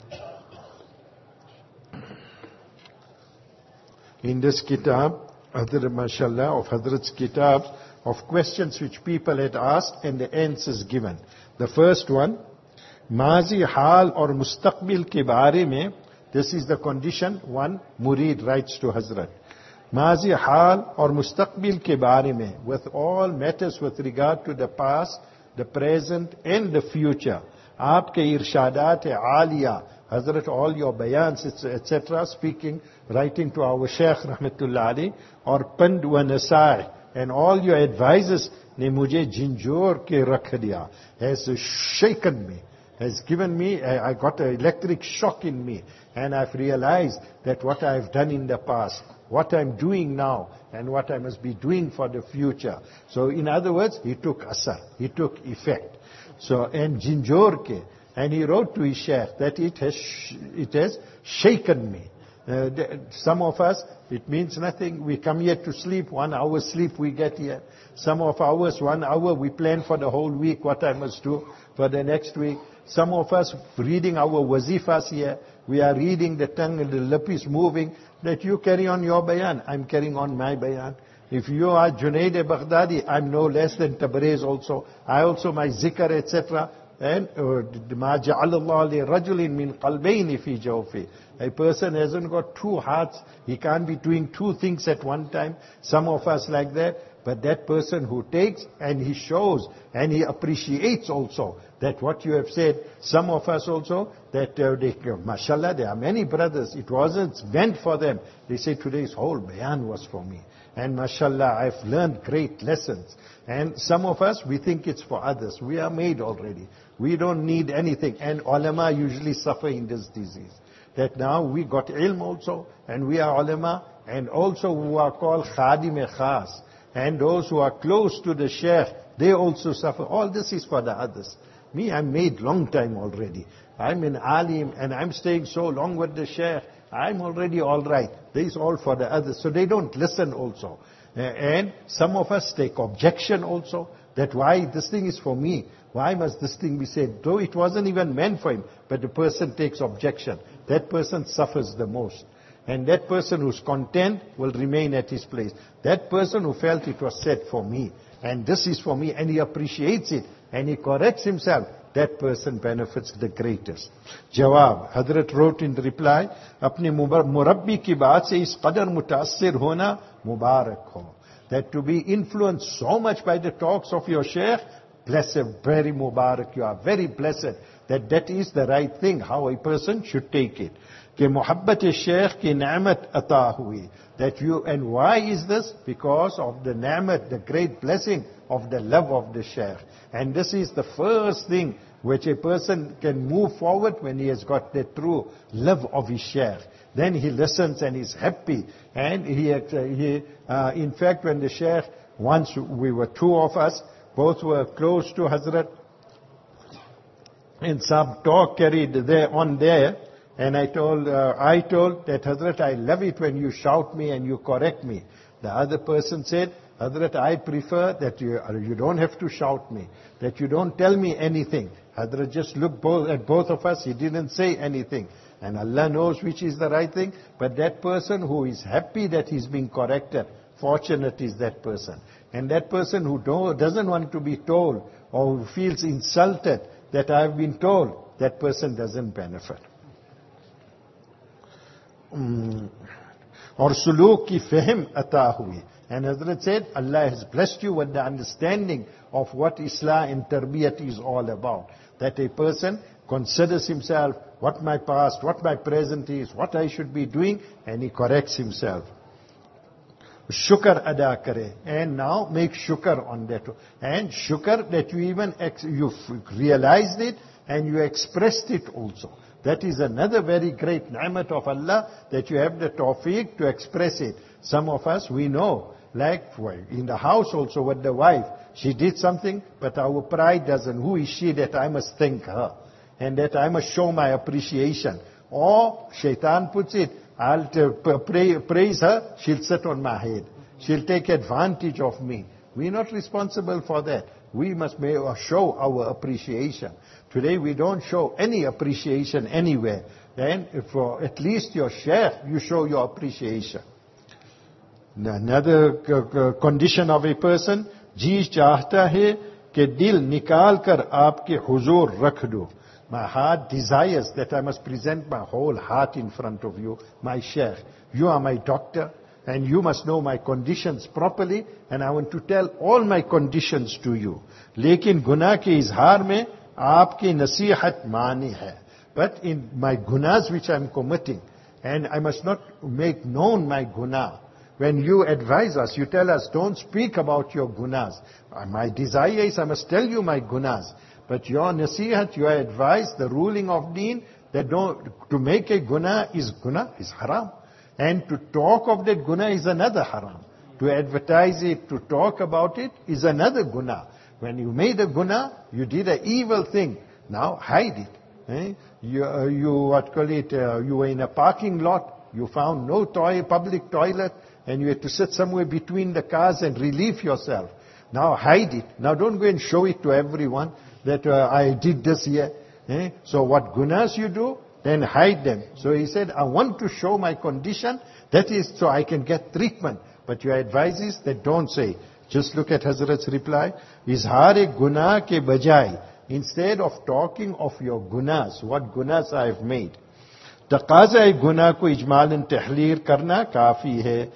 In this kitab, mashallah, of Hazrat's kitab, of questions which people had asked and the answers given. The first one, Mazi hal or mustaqbil ke baare mein, this is the condition. One murid writes to Hazrat. Mazi hal or mustaqbil ke baare mein, with all matters with regard to the past, the present and the future. Aapke irshadat aliya, Hazrat, all your bayans, etc., speaking, writing to our Shaykh Rahmatullah Ali, or Pand wa Nasai, and all your advices, ne mujhe jinjor ke rakh diya, has shaken me, has given me, I got an electric shock in me, and I've realized that what I've done in the past, what I'm doing now, and what I must be doing for the future. So in other words, he took asar, he took effect. So, and jinjor ke, and he wrote to his Shaykh that it has shaken me. Some of us, it means nothing. We come here to sleep, 1 hour sleep we get here. Some of ours, 1 hour, we plan for the whole week what I must do for the next week. Some of us reading our wazifas here, we are reading the tongue and the lip is moving, that you carry on your bayan, I'm carrying on my bayan. If you are Junaid Baghdadi, I'm no less than Tabriz also. I also my zikr, etc. And ما جعل الله لرجل من قلبين في جوفه. A person hasn't got two hearts. He can't be doing two things at one time. Some of us like that. But that person who takes and he shows and he appreciates also that what you have said, some of us also, that mashallah, there are many brothers, it wasn't meant for them. They say today's whole bayan was for me. And mashallah, I've learned great lessons. And some of us, we think it's for others. We are made already. We don't need anything. And ulama usually suffer in this disease. That now we got ilm also, and we are ulama, and also who are called khadim khas. And those who are close to the sheikh, they also suffer. All this is for the others. Me, I'm made long time already. I'm an alim, and I'm staying so long with the sheikh. I'm already all right. This is all for the others. So they don't listen also. And some of us take objection also, that why this thing is for me. Why must this thing be said? Though it wasn't even meant for him, but the person takes objection. That person suffers the most. And that person who's content will remain at his place. That person who felt it was said for me, and this is for me, and he appreciates it, and he corrects himself, that person benefits the greatest. Jawab, Hazrat wrote in the reply, अपने मुरब्बी की बात से इस कदर मुतासिर होना मुबारक हो. That to be influenced so much by the talks of your sheikh, blessed, very mubarak, you are very blessed. That is the right thing, how a person should take it. कि मोहब्बत शेख की नेमत अता हुई. That you, and why is this? Because of the ne'mat, the great blessing of the love of the sheikh. And this is the first thing which a person can move forward when he has got the true love of his sheikh. Then he listens and is happy. And in fact, when the sheikh, once we were two of us, both were close to Hazrat, and some talk carried there, and I told that Hazrat, I love it when you shout me and you correct me. The other person said, Hazrat, I prefer that you don't have to shout me, that you don't tell me anything. Hazrat just looked at both of us, he didn't say anything. And Allah knows which is the right thing, but that person who is happy that he's being corrected, fortunate is that person. And that person who doesn't want to be told, or who feels insulted that I've been told, that person doesn't benefit. और सुलूक की फहम अता हुई. And Hazrat said, Allah has blessed you with the understanding of what Islah and Tarbiyat is all about. That a person considers himself, what my past, what my present is, what I should be doing, and he corrects himself. Shukr ada kare. And now make shukr on that. And shukr that you even, you realized it and you expressed it also. That is another very great ni'mat of Allah, that you have the tawfiq to express it. Some of us, we know, like in the house also with the wife, she did something, but our pride doesn't. Who is she that I must thank her? And that I must show my appreciation. Or shaitan puts it, I'll praise her, she'll sit on my head. She'll take advantage of me. We're not responsible for that. We must show our appreciation. Today we don't show any appreciation anywhere. Then for at least your sheikh, you show your appreciation. Another condition of a person, जी चाहता है कि दिल निकाल कर आपके हुजूर रख दो. My heart desires that I must present my whole heart in front of you, my sheikh. You are my doctor, and you must know my conditions properly, and I want to tell all my conditions to you. लेकिन गुनाह के इजहार में आपकी नसीहत मानी है. But in my gunas which I am committing, and I must not make known my guna. When you advise us, you tell us, don't speak about your gunas. My desire is I must tell you my gunas. But your nasihat, your advice, the ruling of deen, that to make a guna is haram. And to talk of that guna is another haram. To advertise it, to talk about it is another guna. When you made a guna, you did an evil thing. Now hide it. You were in a parking lot, you found no public toilet, and you had to sit somewhere between the cars and relieve yourself. Now hide it. Now don't go and show it to everyone that I did this here. So what gunas you do, then hide them. So he said, I want to show my condition, that is so I can get treatment. But your advice is that don't say. Just look at Hazrat's reply. Izhar-e guna ke bajai. Instead of talking of your gunas, what gunas I have made. Taqaza-e guna ko ijmalan tahleer karna kafi hai.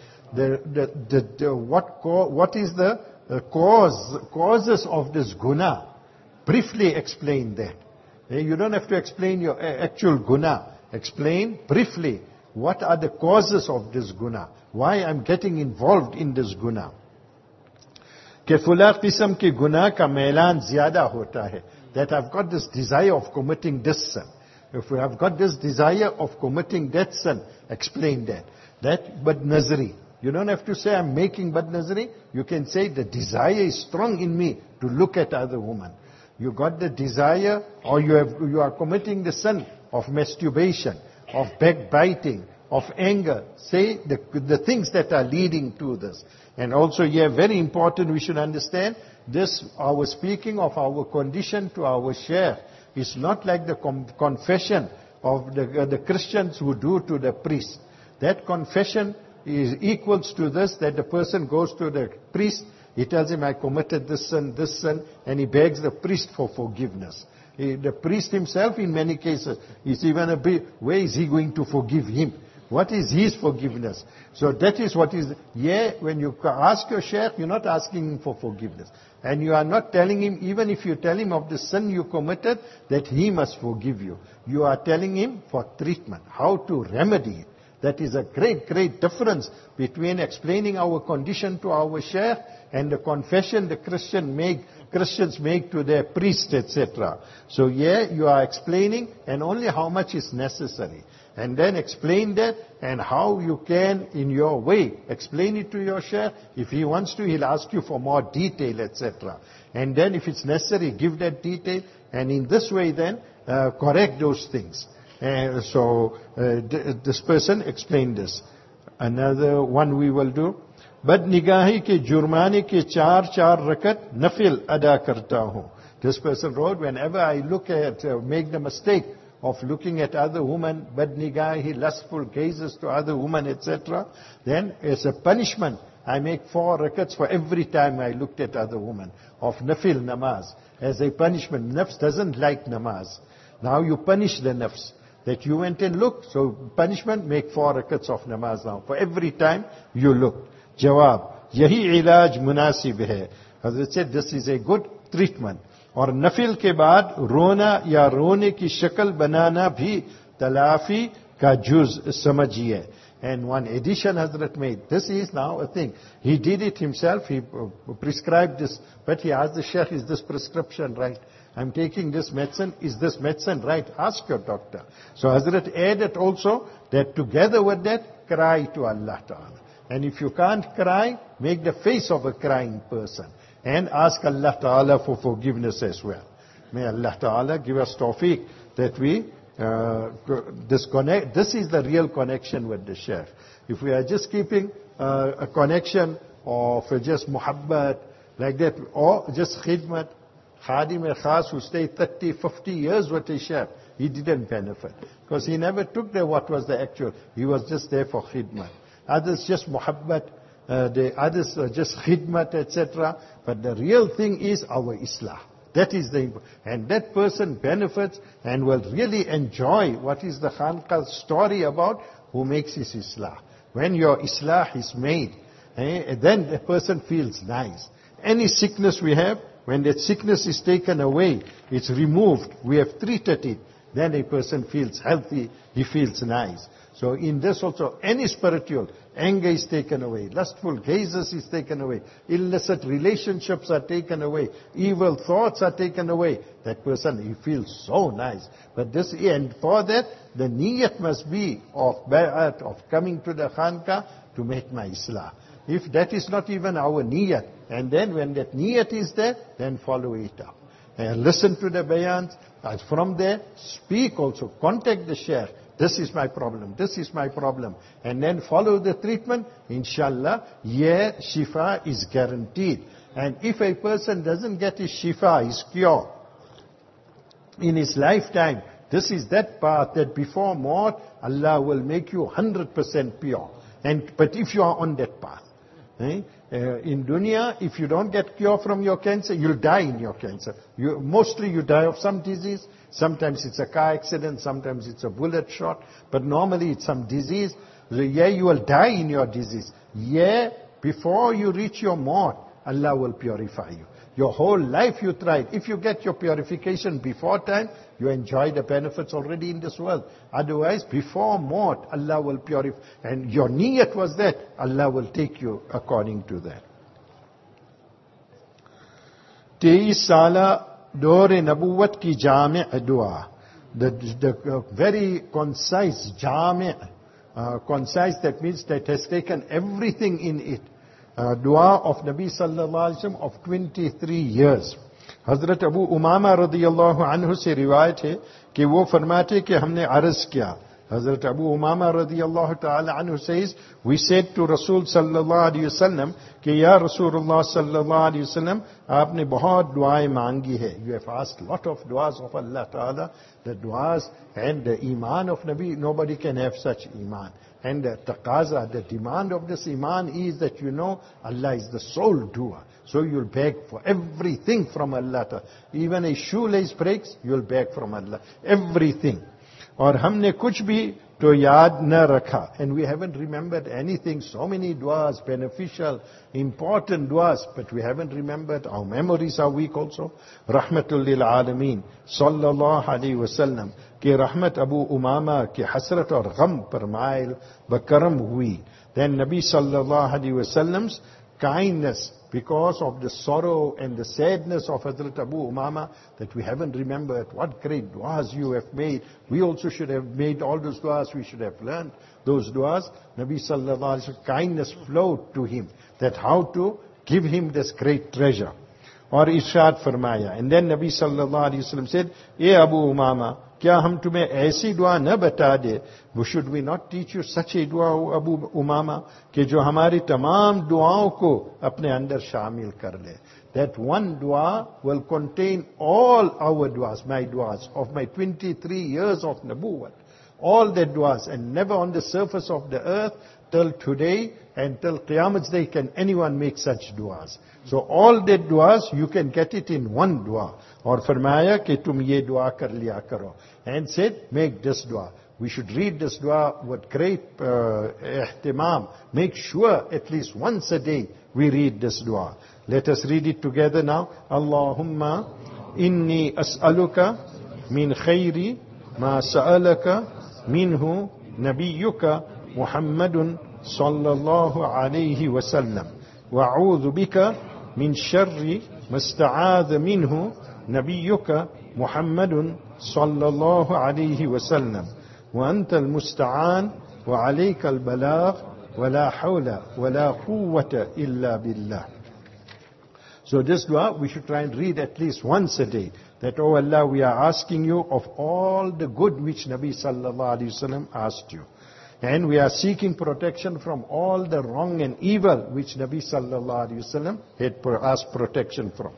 What is the causes of this guna? Briefly explain that. You don't have to explain your actual guna. Explain briefly what are the causes of this guna. Why I'm getting involved in this guna. Ke fula qisam ke guna ka mailan zyada hota hai. That I've got this desire of committing this sin. If we have got this desire of committing that sin, explain that. That bad nazari. You don't have to say I'm making bad nazari. You can say the desire is strong in me to look at other women. You got the desire, or you are committing the sin of masturbation, of backbiting, of anger. Say the things that are leading to this. And also here, very important, we should understand this, our speaking of our condition to our share is not like the confession of the Christians who do to the priest. That confession is equals to this, that the person goes to the priest, he tells him, I committed this sin, and he begs the priest for forgiveness. The priest himself, in many cases, is even where is he going to forgive him? What is his forgiveness? So that is what is, when you ask your sheikh, you're not asking him for forgiveness. And you are not telling him, even if you tell him of the sin you committed, that he must forgive you. You are telling him for treatment, how to remedy it. That is a great, great difference between explaining our condition to our sheikh and the confession the Christians make to their priest, etc. So you are explaining, and only how much is necessary. And then explain that, and how you can, in your way, explain it to your sheikh. If he wants to, he'll ask you for more detail, etc. And then if it's necessary, give that detail, and in this way then, correct those things. This person explained this. Another one we will do. Bad nigahi ke jurmane ke char rakat nafil ada karta hu. This person wrote, whenever I look at, make the mistake of looking at other women, bad nigahi, lustful gazes to other women, etc., then as a punishment, I make 4 rakats for every time I looked at other women of nafil namaz. As a punishment, nafs doesn't like namaz. Now you punish the nafs. That you went and looked, so punishment, make 4 rakats of namaz now. For every time you look. Jawab, yahi ilaj munasib hai. Hazrat said, this is a good treatment. और नफिल के बाद रोना या रोने की शक्ल बनाना भी तलाफी का जुज समझिए. And one addition Hazrat made. This is now a thing. He did it himself. He prescribed this. But he asked the sheikh, is this prescription right? I'm taking this medicine. Is this medicine right? Ask your doctor. So Hazrat added also that together with that, cry to Allah Ta'ala. And if you can't cry, make the face of a crying person. And ask Allah Ta'ala for forgiveness as well. May Allah Ta'ala give us tawfiq that we disconnect. This is the real connection with the sheikh. If we are just keeping a connection of just muhabbat, like that, or just khidmat, Khadim al-Khas who stayed 30, 50 years with the sheikh, he didn't benefit. Because he never took what was the actual. He was just there for khidmat. Others just muhabbat. The others are just khidmat, etc. But the real thing is our islah. That is and that person benefits and will really enjoy what is the Khanqah story about, who makes his islah. When your islah is made, then the person feels nice. Any sickness we have, when that sickness is taken away, it's removed, we have treated it, then a person feels healthy, he feels nice. So in this also, any spiritual, anger is taken away, lustful gazes is taken away, illicit relationships are taken away, evil thoughts are taken away. That person, he feels so nice. But this, and for that, the niyat must be of bai'at, of coming to the Khanqah to make my islah. If that is not even our niyat, and then when that niyat is there, then follow it up. And listen to the bayans, and from there, speak also, contact the sheikh. This is my problem, this is my problem. And then follow the treatment, inshallah, shifa is guaranteed. And if a person doesn't get his shifa, his cure, in his lifetime, this is that path that before maut, Allah will make you 100% pure. But if you are on that path, in dunya, if you don't get cure from your cancer, you'll die in your cancer. Mostly you die of some disease. Sometimes it's a car accident, sometimes it's a bullet shot, but normally it's some disease. So you will die in your disease. Before you reach your maut, Allah will purify you. Your whole life you tried. If you get your purification before time, you enjoy the benefits already in this world. Otherwise, before maut, Allah will purify. And your niyat was that, Allah will take you according to that. 23 साला दौर नबूवत की जामे दुआ. The very concise जामे, concise, that means that has taken everything in it. Dua of Nabi sallallahu alaihi wasallam of 23 years. Hazrat Abu Umama radiyallahu anhu se riwayat hai कि वो फरमाते कि हमने अर्ज किया. Hazrat Abu Umama radiyallahu ta'ala anhu says, we said to Rasul sallallahu alayhi wasallam कि या Rasulullah sallallahu alayhi wasallam, आपने बहुत दुआएं मांगी है. You have asked lot of duas of Allah ta'ala. The duas and the iman of Nabi, nobody can have such iman. And the taqaza, the demand of this iman is that you know Allah is the sole doer. So you'll beg for everything from Allah. Even a shoelace breaks, you'll beg from Allah. Everything. और हमने कुछ भी तो याद न रखा. And we haven't remembered anything. So many duas, beneficial, important duas, but we haven't remembered. Our memories are weak also. Rahmatul lil alameen. Sallallahu alayhi wa sallam. कि रहमत अबू उमामा की हसरत और गम पर माइल बकरम हुई. Then Nabi sallallahu alaihi wasallam's kindness, because of the sorrow and the sadness of Hazrat Abu Umama, that we haven't remembered. What great duas you have made. We also should have made all those duas. We should have learned those duas. Nabi sallallahu alaihi wasallam, kindness flowed to him, that how to give him this great treasure. और इरशाद फरमाया. And then Nabi sallallahu alaihi wasallam said, "A Abu Umama, क्या हम तुम्हें ऐसी दुआ न बता दे? Should we not teach you such a dua, Abu Umama, कि जो हमारी तमाम दुआओं को अपने अंदर शामिल कर ले? That one dua will contain all our duas, my duas of my 23 years of Nabuwat. All the duas, and never on the surface of the earth till today and till Qiyamah's day can anyone make such duas. So all the duas, you can get it in one dua. और फरमाया कि तुम ये दुआ कर लिया करो. And said, make this dua. We should read this dua with great ihtimam. Make sure at least once a day we read this dua. Let us read it together now. Allahumma inni as'aluka min khayri ma sa'alaka minhu nabiyyuka Muhammadun sallallahu alayhi wa sallam. Wa'udhu bika min sharri masta'adha minhu نبيك محمد صلى الله عليه وسلم وأنت المستعان وعليك البلاغ ولا حول ولا قوة إلا بالله. So this dua we should try and read at least once a day. That, oh Allah, we are asking you of all the good which Nabi sallallahu alaihi wasallam asked you. And we are seeking protection from all the wrong and evil which Nabi sallallahu alaihi wasallam had asked protection from.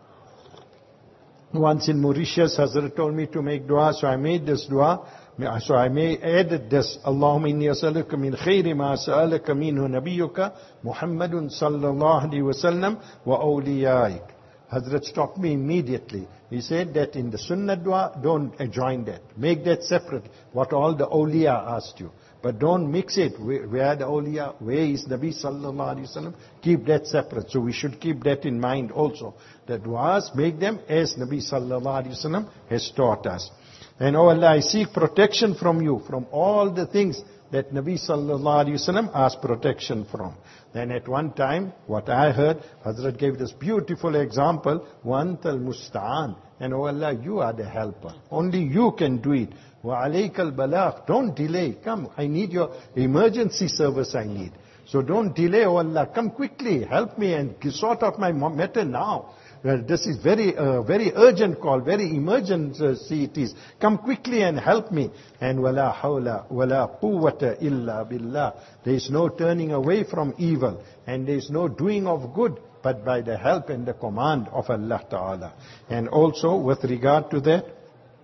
Once in Mauritius, Hazrat told me to make dua, so I made this dua. So I added this, Allahumma inni as'aluka min khayri ma sa'alaka minhu nabiyyuka Muhammadun sallallahu alaihi wasallam wa awliyaik. Hazrat stopped me immediately. He said that in the sunnah dua, don't join that. Make that separate, what all the awliya asked you. But don't mix it. Where the awliya, where is Nabi sallallahu alaihi wasallam? Keep that separate. So we should keep that in mind also. The du'as, make them as Nabi sallallahu alaihi wasallam has taught us. And oh Allah, I seek protection from you, from all the things that Nabi sallallahu alaihi wasallam asked protection from. Then at one time, what I heard, Hazrat gave this beautiful example, وَأَنْتَ الْمُسْتَعَانِ. And oh Allah, you are the helper. Only you can do it. وَعَلَيْكَ الْبَلَاغِ. Don't delay. Come, I need your emergency service I need. So don't delay, oh Allah. Come quickly, help me and sort out my matter now. This is very urgent call, very emergency it is. Come quickly and help me. And wala hawla wala quwwata illa billah. There is no turning away from evil, and there is no doing of good but by the help and the command of Allah Ta'ala. And also with regard to that,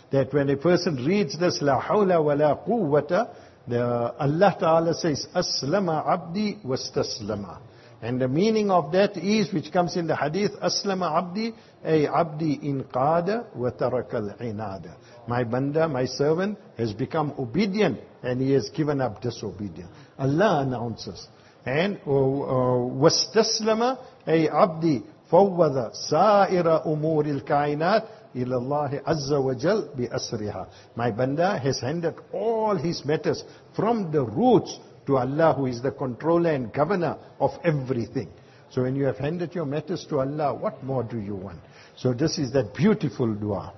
that when a person reads this, La hawla wa la quwwata, Allah Ta'ala says, Aslama abdi wastaslama. And the meaning of that is, which comes in the hadith, Aslama abdi, ay abdi inqada wa taraka al-inada. My banda, my servant, has become obedient and he has given up disobedience. Allah announces. And wastaslama, ay abdi fawwada sa'ira umuril kainat ila Allah azza wa jal bi asriha. My banda has handed all his matters from the roots to Allah, who is the controller and governor of everything. So when you have handed your matters to Allah, what more do you want? So this is that beautiful dua.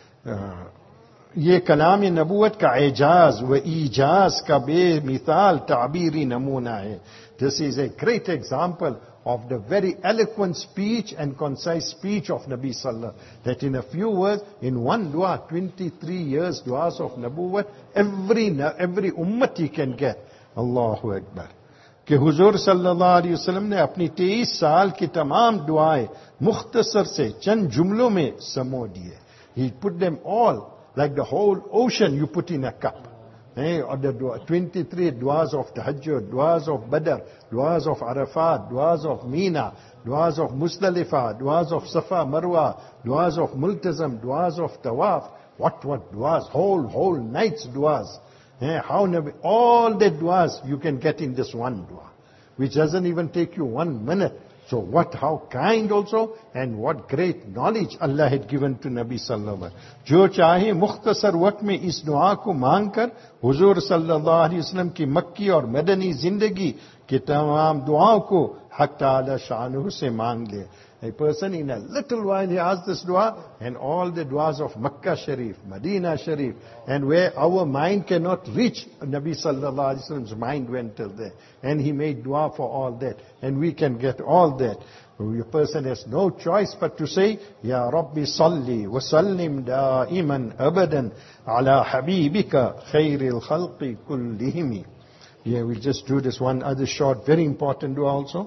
ये कलाम नबूवत का एजाज व ईजाज का बेमिसाल ताबीरी नमूना है. This is a great example of the very eloquent speech and concise speech of Nabi Sallallahu. That in a few words, in one dua, 23 years duas of Nabuwat, every ummati can get. Allahu Akbar. कि हुजूर सल्लल्लाहु अलैहि वसल्लम ने अपनी 23 साल की तमाम दुआएं मुख्तसर से चंद जुमलों में समो दिए. He put them all like the whole ocean you put in a cup. Or the 23 duas of Tahajjud, duas of Badr, duas of Arafat, duas of Mina, duas of Muzdalifah, duas of Safa, Marwa, duas of Multazam, duas of Tawaf. What duas? Whole night's duas. All the duas you can get in this one dua, which doesn't even take you 1 minute. So how kind also, and what great knowledge Allah had given to Nabi Sallallahu Alaihi Wasallam. जो चाहे मुख्तसर वक्त में इस दुआ को मांगकर हुजूर सल्लल्लाहु अलैहि वसल्लम की मक्की और मदनी जिंदगी की तमाम दुआओं को हक ताला शानुहु से मांग ले. A person in a little while he asks this dua, and all the duas of Makkah Sharif, Medina Sharif, and where our mind cannot reach, Nabi Sallallahu Alaihi Wasallam's mind went till there. And he made dua for all that. And we can get all that. A person has no choice but to say, Ya Rabbi Salli wa Sallim da'iman abadan ala habibika khairil khalqi kullihimi. Yeah, we'll just do this one other short, very important dua also.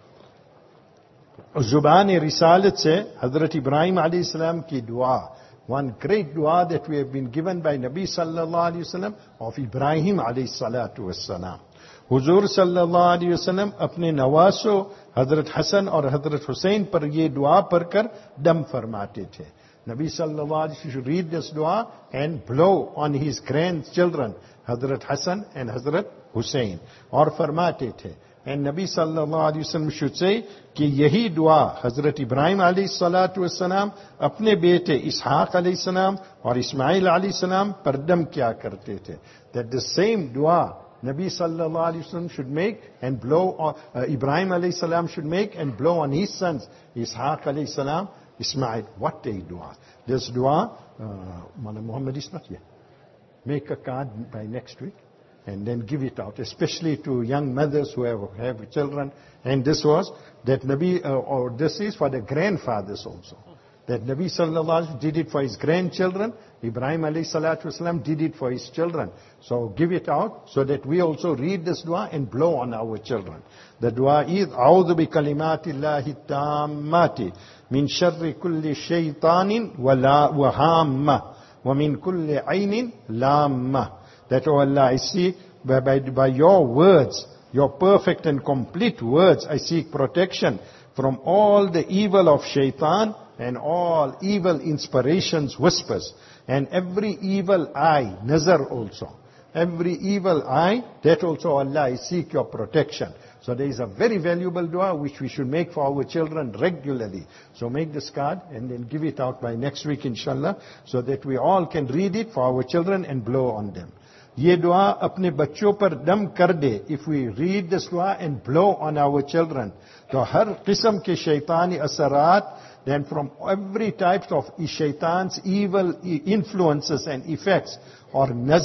Zuban Risalat se Hazrat Ibrahim alayhi salam ki dua. One great dua that we have been given by Nabi sallallahu alayhi wasallam of Ibrahim alayhi salatu wassalam. Huzur sallallahu alayhi wasallam अपने नवासों Hazrat Hasan और Hazrat Hussain पर ये दुआ पढ़कर दम फरमाते थे. Nabi sallallahu alayhi wasallam should read this dua and blow on his grandchildren Hazrat Hasan and Hazrat Hussain और फरमाते थे. And Nabi sallallahu alayhi wasallam should say कि यही दुआ हजरत इब्राहिम अलैहि सलातु वस्सलाम अपने बेटे इसहाक अलैहि सलाम और इस्माइल अलैहि सलाम पर दम किया करते थे. That the same dua Nabi sallallahu alayhi wasallam should make and blow on, Ibrahim alayhi salam should make and blow on his sons Ishaq alayhi salam, Ismail. What a dua. This dua, Muhammad is not here. Make a card by next week. And then give it out, especially to young mothers who have children. And this was that Nabi, or this is for the grandfathers also. That Nabi sallallahu alaihi wasallam did it for his grandchildren. Ibrahim alayhi salatu wasalam did it for his children. So give it out so that we also read this dua and blow on our children. The dua is, A'udhu bi kalimatillahi tammati min sharri kulli shaytanin wa hamma wa min kulli aynin lamma. That, oh Allah, I seek by your words, your perfect and complete words, I seek protection from all the evil of shaitan and all evil inspirations, whispers, and every evil eye, nazar also. Every evil eye, that also, Allah, I seek your protection. So there is a very valuable dua which we should make for our children regularly. So make this card and then give it out by next week, inshallah, so that we all can read it for our children and blow on them. ये दुआ अपने बच्चों पर दम कर दे. If we read this dua and blow on our children, तो हर किस्म के शैतानी असरात, then from every type of shaitan's evil influences and effects, or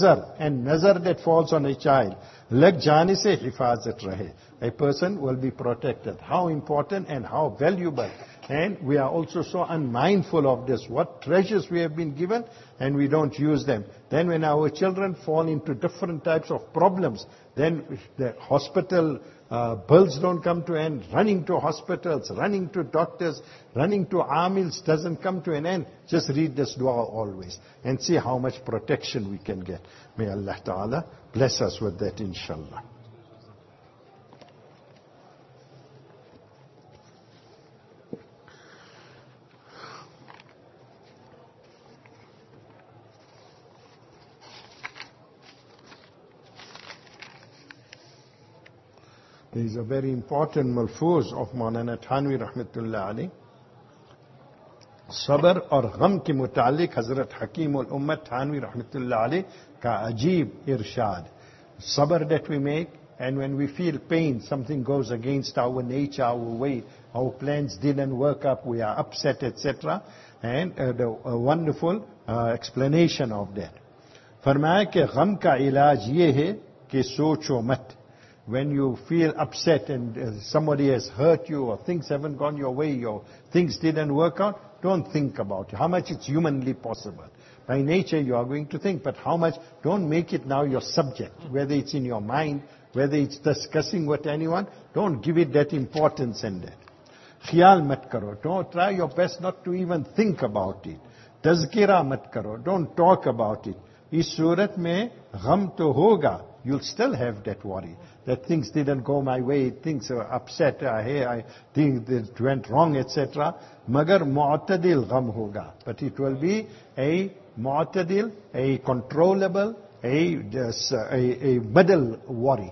nazar that falls on a child, लग जाने से हिफाजत रहे. A person will be protected. How important and how valuable. And we are also so unmindful of this. What treasures we have been given and we don't use them. Then when our children fall into different types of problems, then the hospital bills don't come to an end, running to hospitals, running to doctors, running to amils doesn't come to an end. Just read this dua always and see how much protection we can get. May Allah Ta'ala bless us with that, inshallah. There is a very important malfuz of Maulana Thanvi Rahmatullah Ali. Sabr और गम के मुतालिक हजरत हकीम उल उम्मत थानवी रहमतुल्लाह अलैह का अजीब इरशाद. Sabr that we make, and when we feel pain, something goes against our nature, our way, our plans didn't work up, we are upset, etc. And a wonderful explanation of that. फरमाया कि गम का इलाज ये है कि सोचो मत. When you feel upset and somebody has hurt you or things haven't gone your way or things didn't work out, don't think about it. How much it's humanly possible. By nature you are going to think, but how much, don't make it now your subject. Whether it's in your mind, whether it's discussing with anyone, don't give it that importance in that. Khiyal mat karo. Don't try your best not to even think about it. Tazkira mat karo. Don't talk about it. Is surat mein gham to hoga. You'll still have that worry. That things didn't go my way, things are upset, I think it went wrong, etc. Magar mu'tadil gham hoga. But it will be a mu'tadil, a controllable, a middle worry.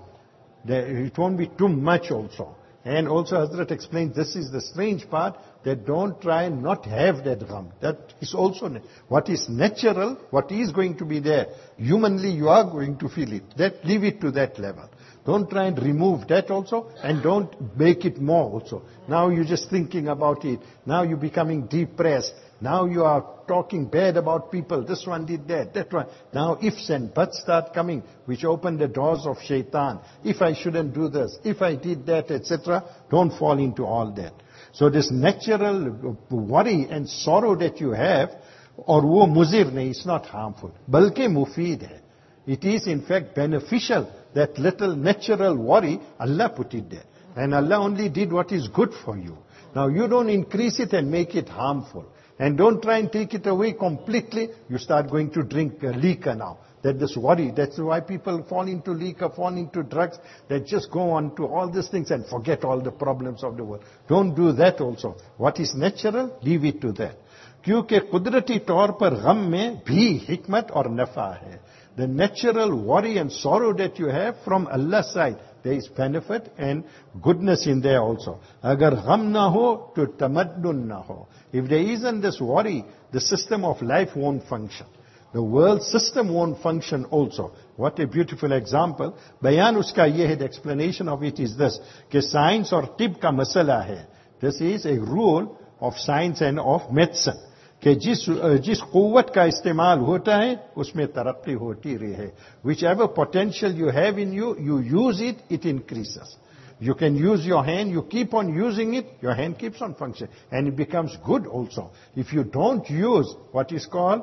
It won't be too much also. And also Hazrat explained, this is the strange part, that don't try and not have that gham. That is also what is natural, what is going to be there. Humanly you are going to feel it. Leave it to that level. Don't try and remove that also, and don't make it more also. Now you're just thinking about it. Now you're becoming depressed. Now you are talking bad about people. This one did that one. Now ifs and buts start coming, which open the doors of shaitan. If I shouldn't do this, if I did that, etc. Don't fall into all that. So this natural worry and sorrow that you have, or wo muzir nahi, it's not harmful. Balke mufeed hai. It is in fact beneficial. That little natural worry, Allah put it there. And Allah only did what is good for you. Now you don't increase it and make it harmful. And don't try and take it away completely. You start going to drink liquor now. That this worry, that's why people fall into liquor, fall into drugs. They just go on to all these things and forget all the problems of the world. Don't do that also. What is natural, leave it to that. क्योंकि कुदरती तौर पर गम में भी हिकमत और नफा है. The natural worry and sorrow that you have from Allah's side, there is benefit and goodness in there also. Agar gham na ho, to tamaddun na ho. If there isn't this worry, the system of life won't function. The world system won't function also. What a beautiful example. Bayan uska ye hai, the explanation of it is this, कि science और tib का मसला है. This is a rule of science and of medicine. कि जिस कुव्वत का इस्तेमाल होता है उसमें तरक्की होती रही है. Whichever potential you have in you, you use it, it increases. You can use your hand, you keep on using it, your hand keeps on functioning. And it becomes good also. If you don't use what is called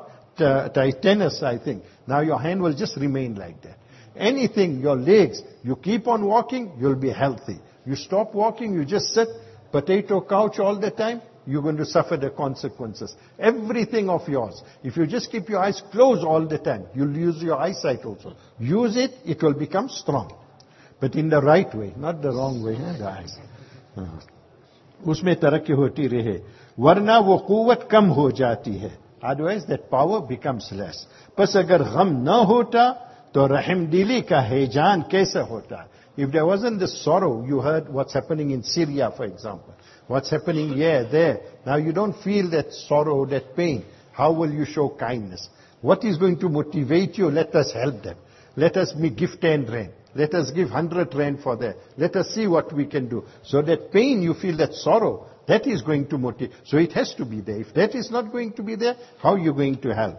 tennis, I think, now your hand will just remain like that. Anything, your legs, you keep on walking, you'll be healthy. You stop walking, you just sit, potato couch all the time, you're going to suffer the consequences. Everything of yours. If you just keep your eyes closed all the time, you'll lose your eyesight also. Use it, it will become strong. But in the right way, not the wrong way. The eyes. उसमें तरक्की होती रहे. वरना वो कुव्वत कम हो जाती है. Otherwise that power becomes less. बस अगर गम न होता, तो रहमदिली का हेजान कैसे होता? If there wasn't the sorrow, you heard what's happening in Syria, for example. What's happening here, there. Now you don't feel that sorrow, that pain. How will you show kindness? What is going to motivate you? Let us help them. Let us give 10 rand. Let us give 100 rand for that. Let us see what we can do. So that pain, you feel that sorrow, that is going to motivate. So it has to be there. If that is not going to be there, how are you going to help?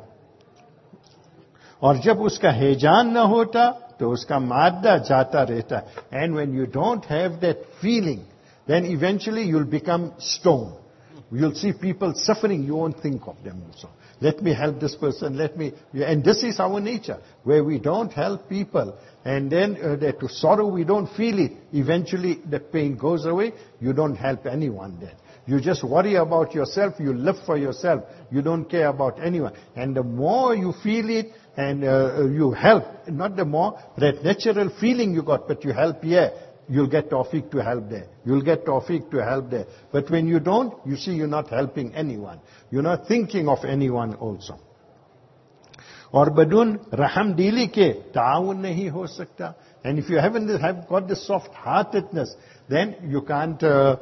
और जब उसका हेजान न होता, तो उसका माद्दा जाता रहता. And when you don't have that feeling, then eventually you'll become stone. You'll see people suffering, you won't think of them also. Let me help this person, and this is our nature, where we don't help people, and then to sorrow, we don't feel it. Eventually, the pain goes away, you don't help anyone then. You just worry about yourself, you live for yourself, you don't care about anyone. And the more you feel it, and you help, not the more, that natural feeling you got, but you help here, you'll get tawfiq to help there. You'll get tawfiq to help there. But when you don't, you see you're not helping anyone. You're not thinking of anyone also. और बदून रहम दिली के ताउन नहीं हो सकता. And if you haven't got the soft-heartedness, then you can't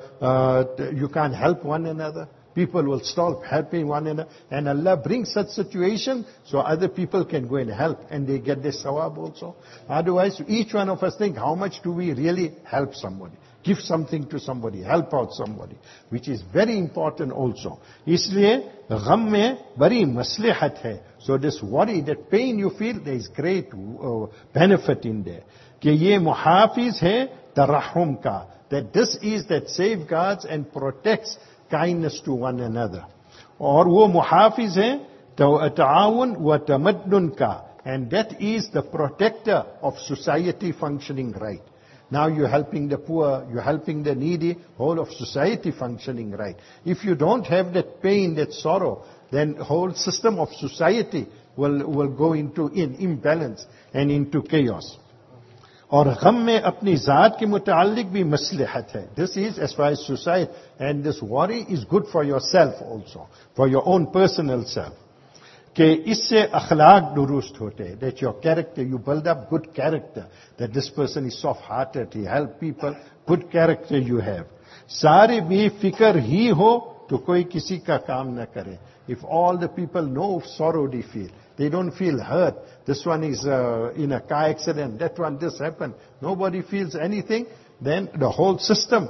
help one another. People will stop helping one another. And Allah brings such situation so other people can go and help and they get the sawab also. Otherwise, each one of us think, how much do we really help somebody? Give something to somebody, help out somebody, which is very important also. इसलिए गम में बड़ी मसलहत है. So this worry, that pain you feel, there is great benefit in there. कि ये मुहाफिज है तरहम का. That this is that safeguards and protects kindness to one another. और वो मुहाफिज है ताउन व तमद्दुन का. And that is the protector of society functioning right. Now you're helping the poor, you're helping the needy, whole of society functioning right. If you don't have that pain, that sorrow, then whole system of society will go into imbalance and into chaos. और गम में अपनी जात के मुताल्लिक भी मसलहत है. This is as far as society, and this worry is good for yourself also, for your own personal self. कि इससे अखलाक दुरुस्त होते हैं. That your character, you build up good character. That this person is soft-hearted, he help people. Good character you have. सारे बेफिक्र ही हो तो कोई किसी का काम न करे. If all the people know sorrow they feel, they don't feel hurt. This one is in a car accident, that one this happened. Nobody feels anything. Then the whole system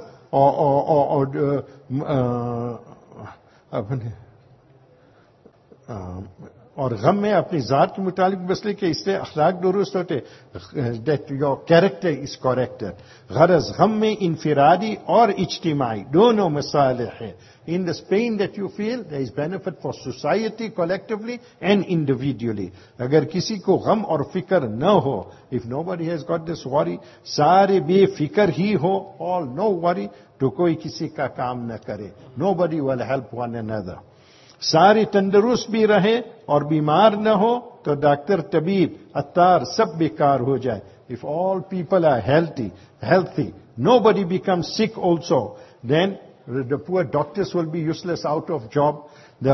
और गम में अपनी जात के मुतालिक मसले के इससे अखलाक दुरुस्त होते. that your character is corrected. गरज गम में इंफिरादी और इज्तिमाई दोनों मसाले हैं. In this pain that you feel, there is benefit for society collectively and individually. अगर किसी को गम और फिक्र न हो, if nobody has got this worry, सारे बेफिक्र ही हो, all no worry, तो कोई किसी का काम न करे. Nobody will help one another. सारे तंदुरुस्त भी रहे और बीमार न हो तो डॉक्टर तबीब अत्तार सब बेकार हो जाए. If all people are healthy, nobody becomes sick also, then the poor doctors will be useless, out of job.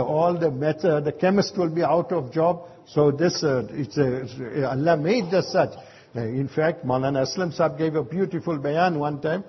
The chemist will be out of job. So this, Allah made this such. In fact, Maulana Aslam Sahib gave a beautiful bayan one time.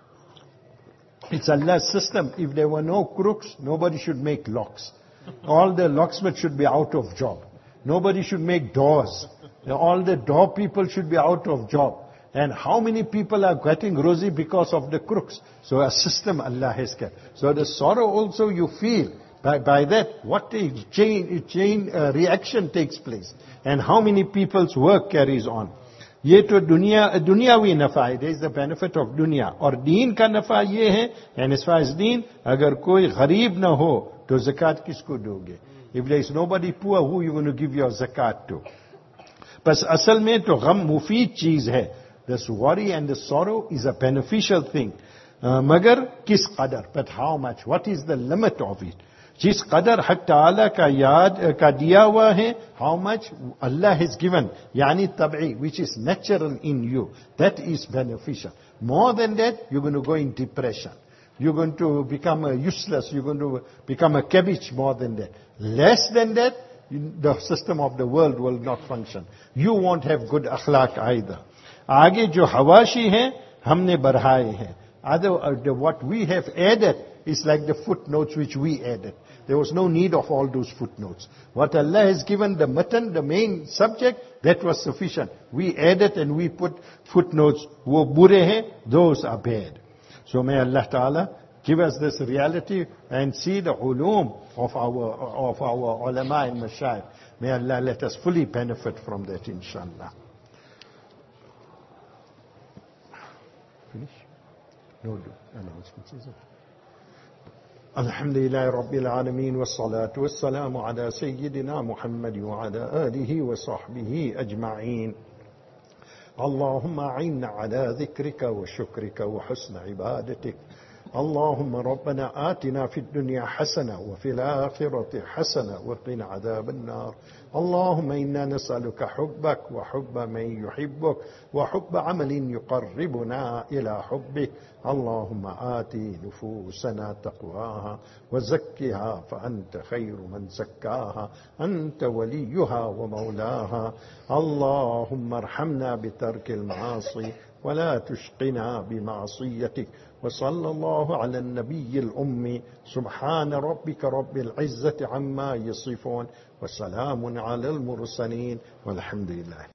It's Allah's system. If there were no crooks, nobody should make locks. All the locksmiths should be out of job. Nobody should make doors. All the door people should be out of job. And how many people are getting rosy because of the crooks? So a system Allah has kept. So the sorrow also you feel. By that, what a chain reaction takes place. And how many people's work carries on. ये तो दुनियावी नफा है. There is the benefit of दुनिया. और दीन का नफा ये है, and as far as दीन, अगर कोई गरीब न हो तो ज़कात किसको दोगे? If there is nobody poor, who you going to give your zakat to? बस असल में तो गम मुफीद चीज है. This worry and the sorrow is a beneficial thing. मगर किस कदर? But how much? What is the limit of it? जिस कदर हक ताला का याद का दिया हुआ है, how much Allah has given, यानी तबई, which is natural in you, that is beneficial. More than that, you're going to go in depression. You're going to become useless. You're going to become a cabbage more than that. Less than that, the system of the world will not function. You won't have good akhlaq either. आगे जो हवाशी हैं, हमने बढ़ाए हैं. What we have added is like the footnotes which we added. There was no need of all those footnotes. What Allah has given, the matan, the main subject, that was sufficient. We added and we put footnotes. वो बुरे हैं, those are bad. So may Allah Ta'ala give us this reality and see the ulum of our ulama and mashayikh. May Allah let us fully benefit from that, inshallah. Finish? No announcements, is it? الحمد لله رب العالمين، والصلاة والسلام على سيدنا محمد وعلى آله وصحبه أجمعين. اللهم أعنا على ذكرك وشكرك وحسن عبادتك. اللهم ربنا آتنا في الدنيا حسنة وفي الآخرة حسنة وقنا عذاب النار. اللهم إنا نسألك حبك وحب من يحبك وحب عمل يقربنا إلى حبك. اللهم آت نفوسنا تقواها وزكها فأنت خير من زكاها، أنت وليها ومولاها. اللهم ارحمنا بترك المعاصي ولا تشقنا بمعصيتك. وصلى الله على النبي الأمي. سبحان ربك رب العزة عما يصفون، وسلام على المرسلين، والحمد لله.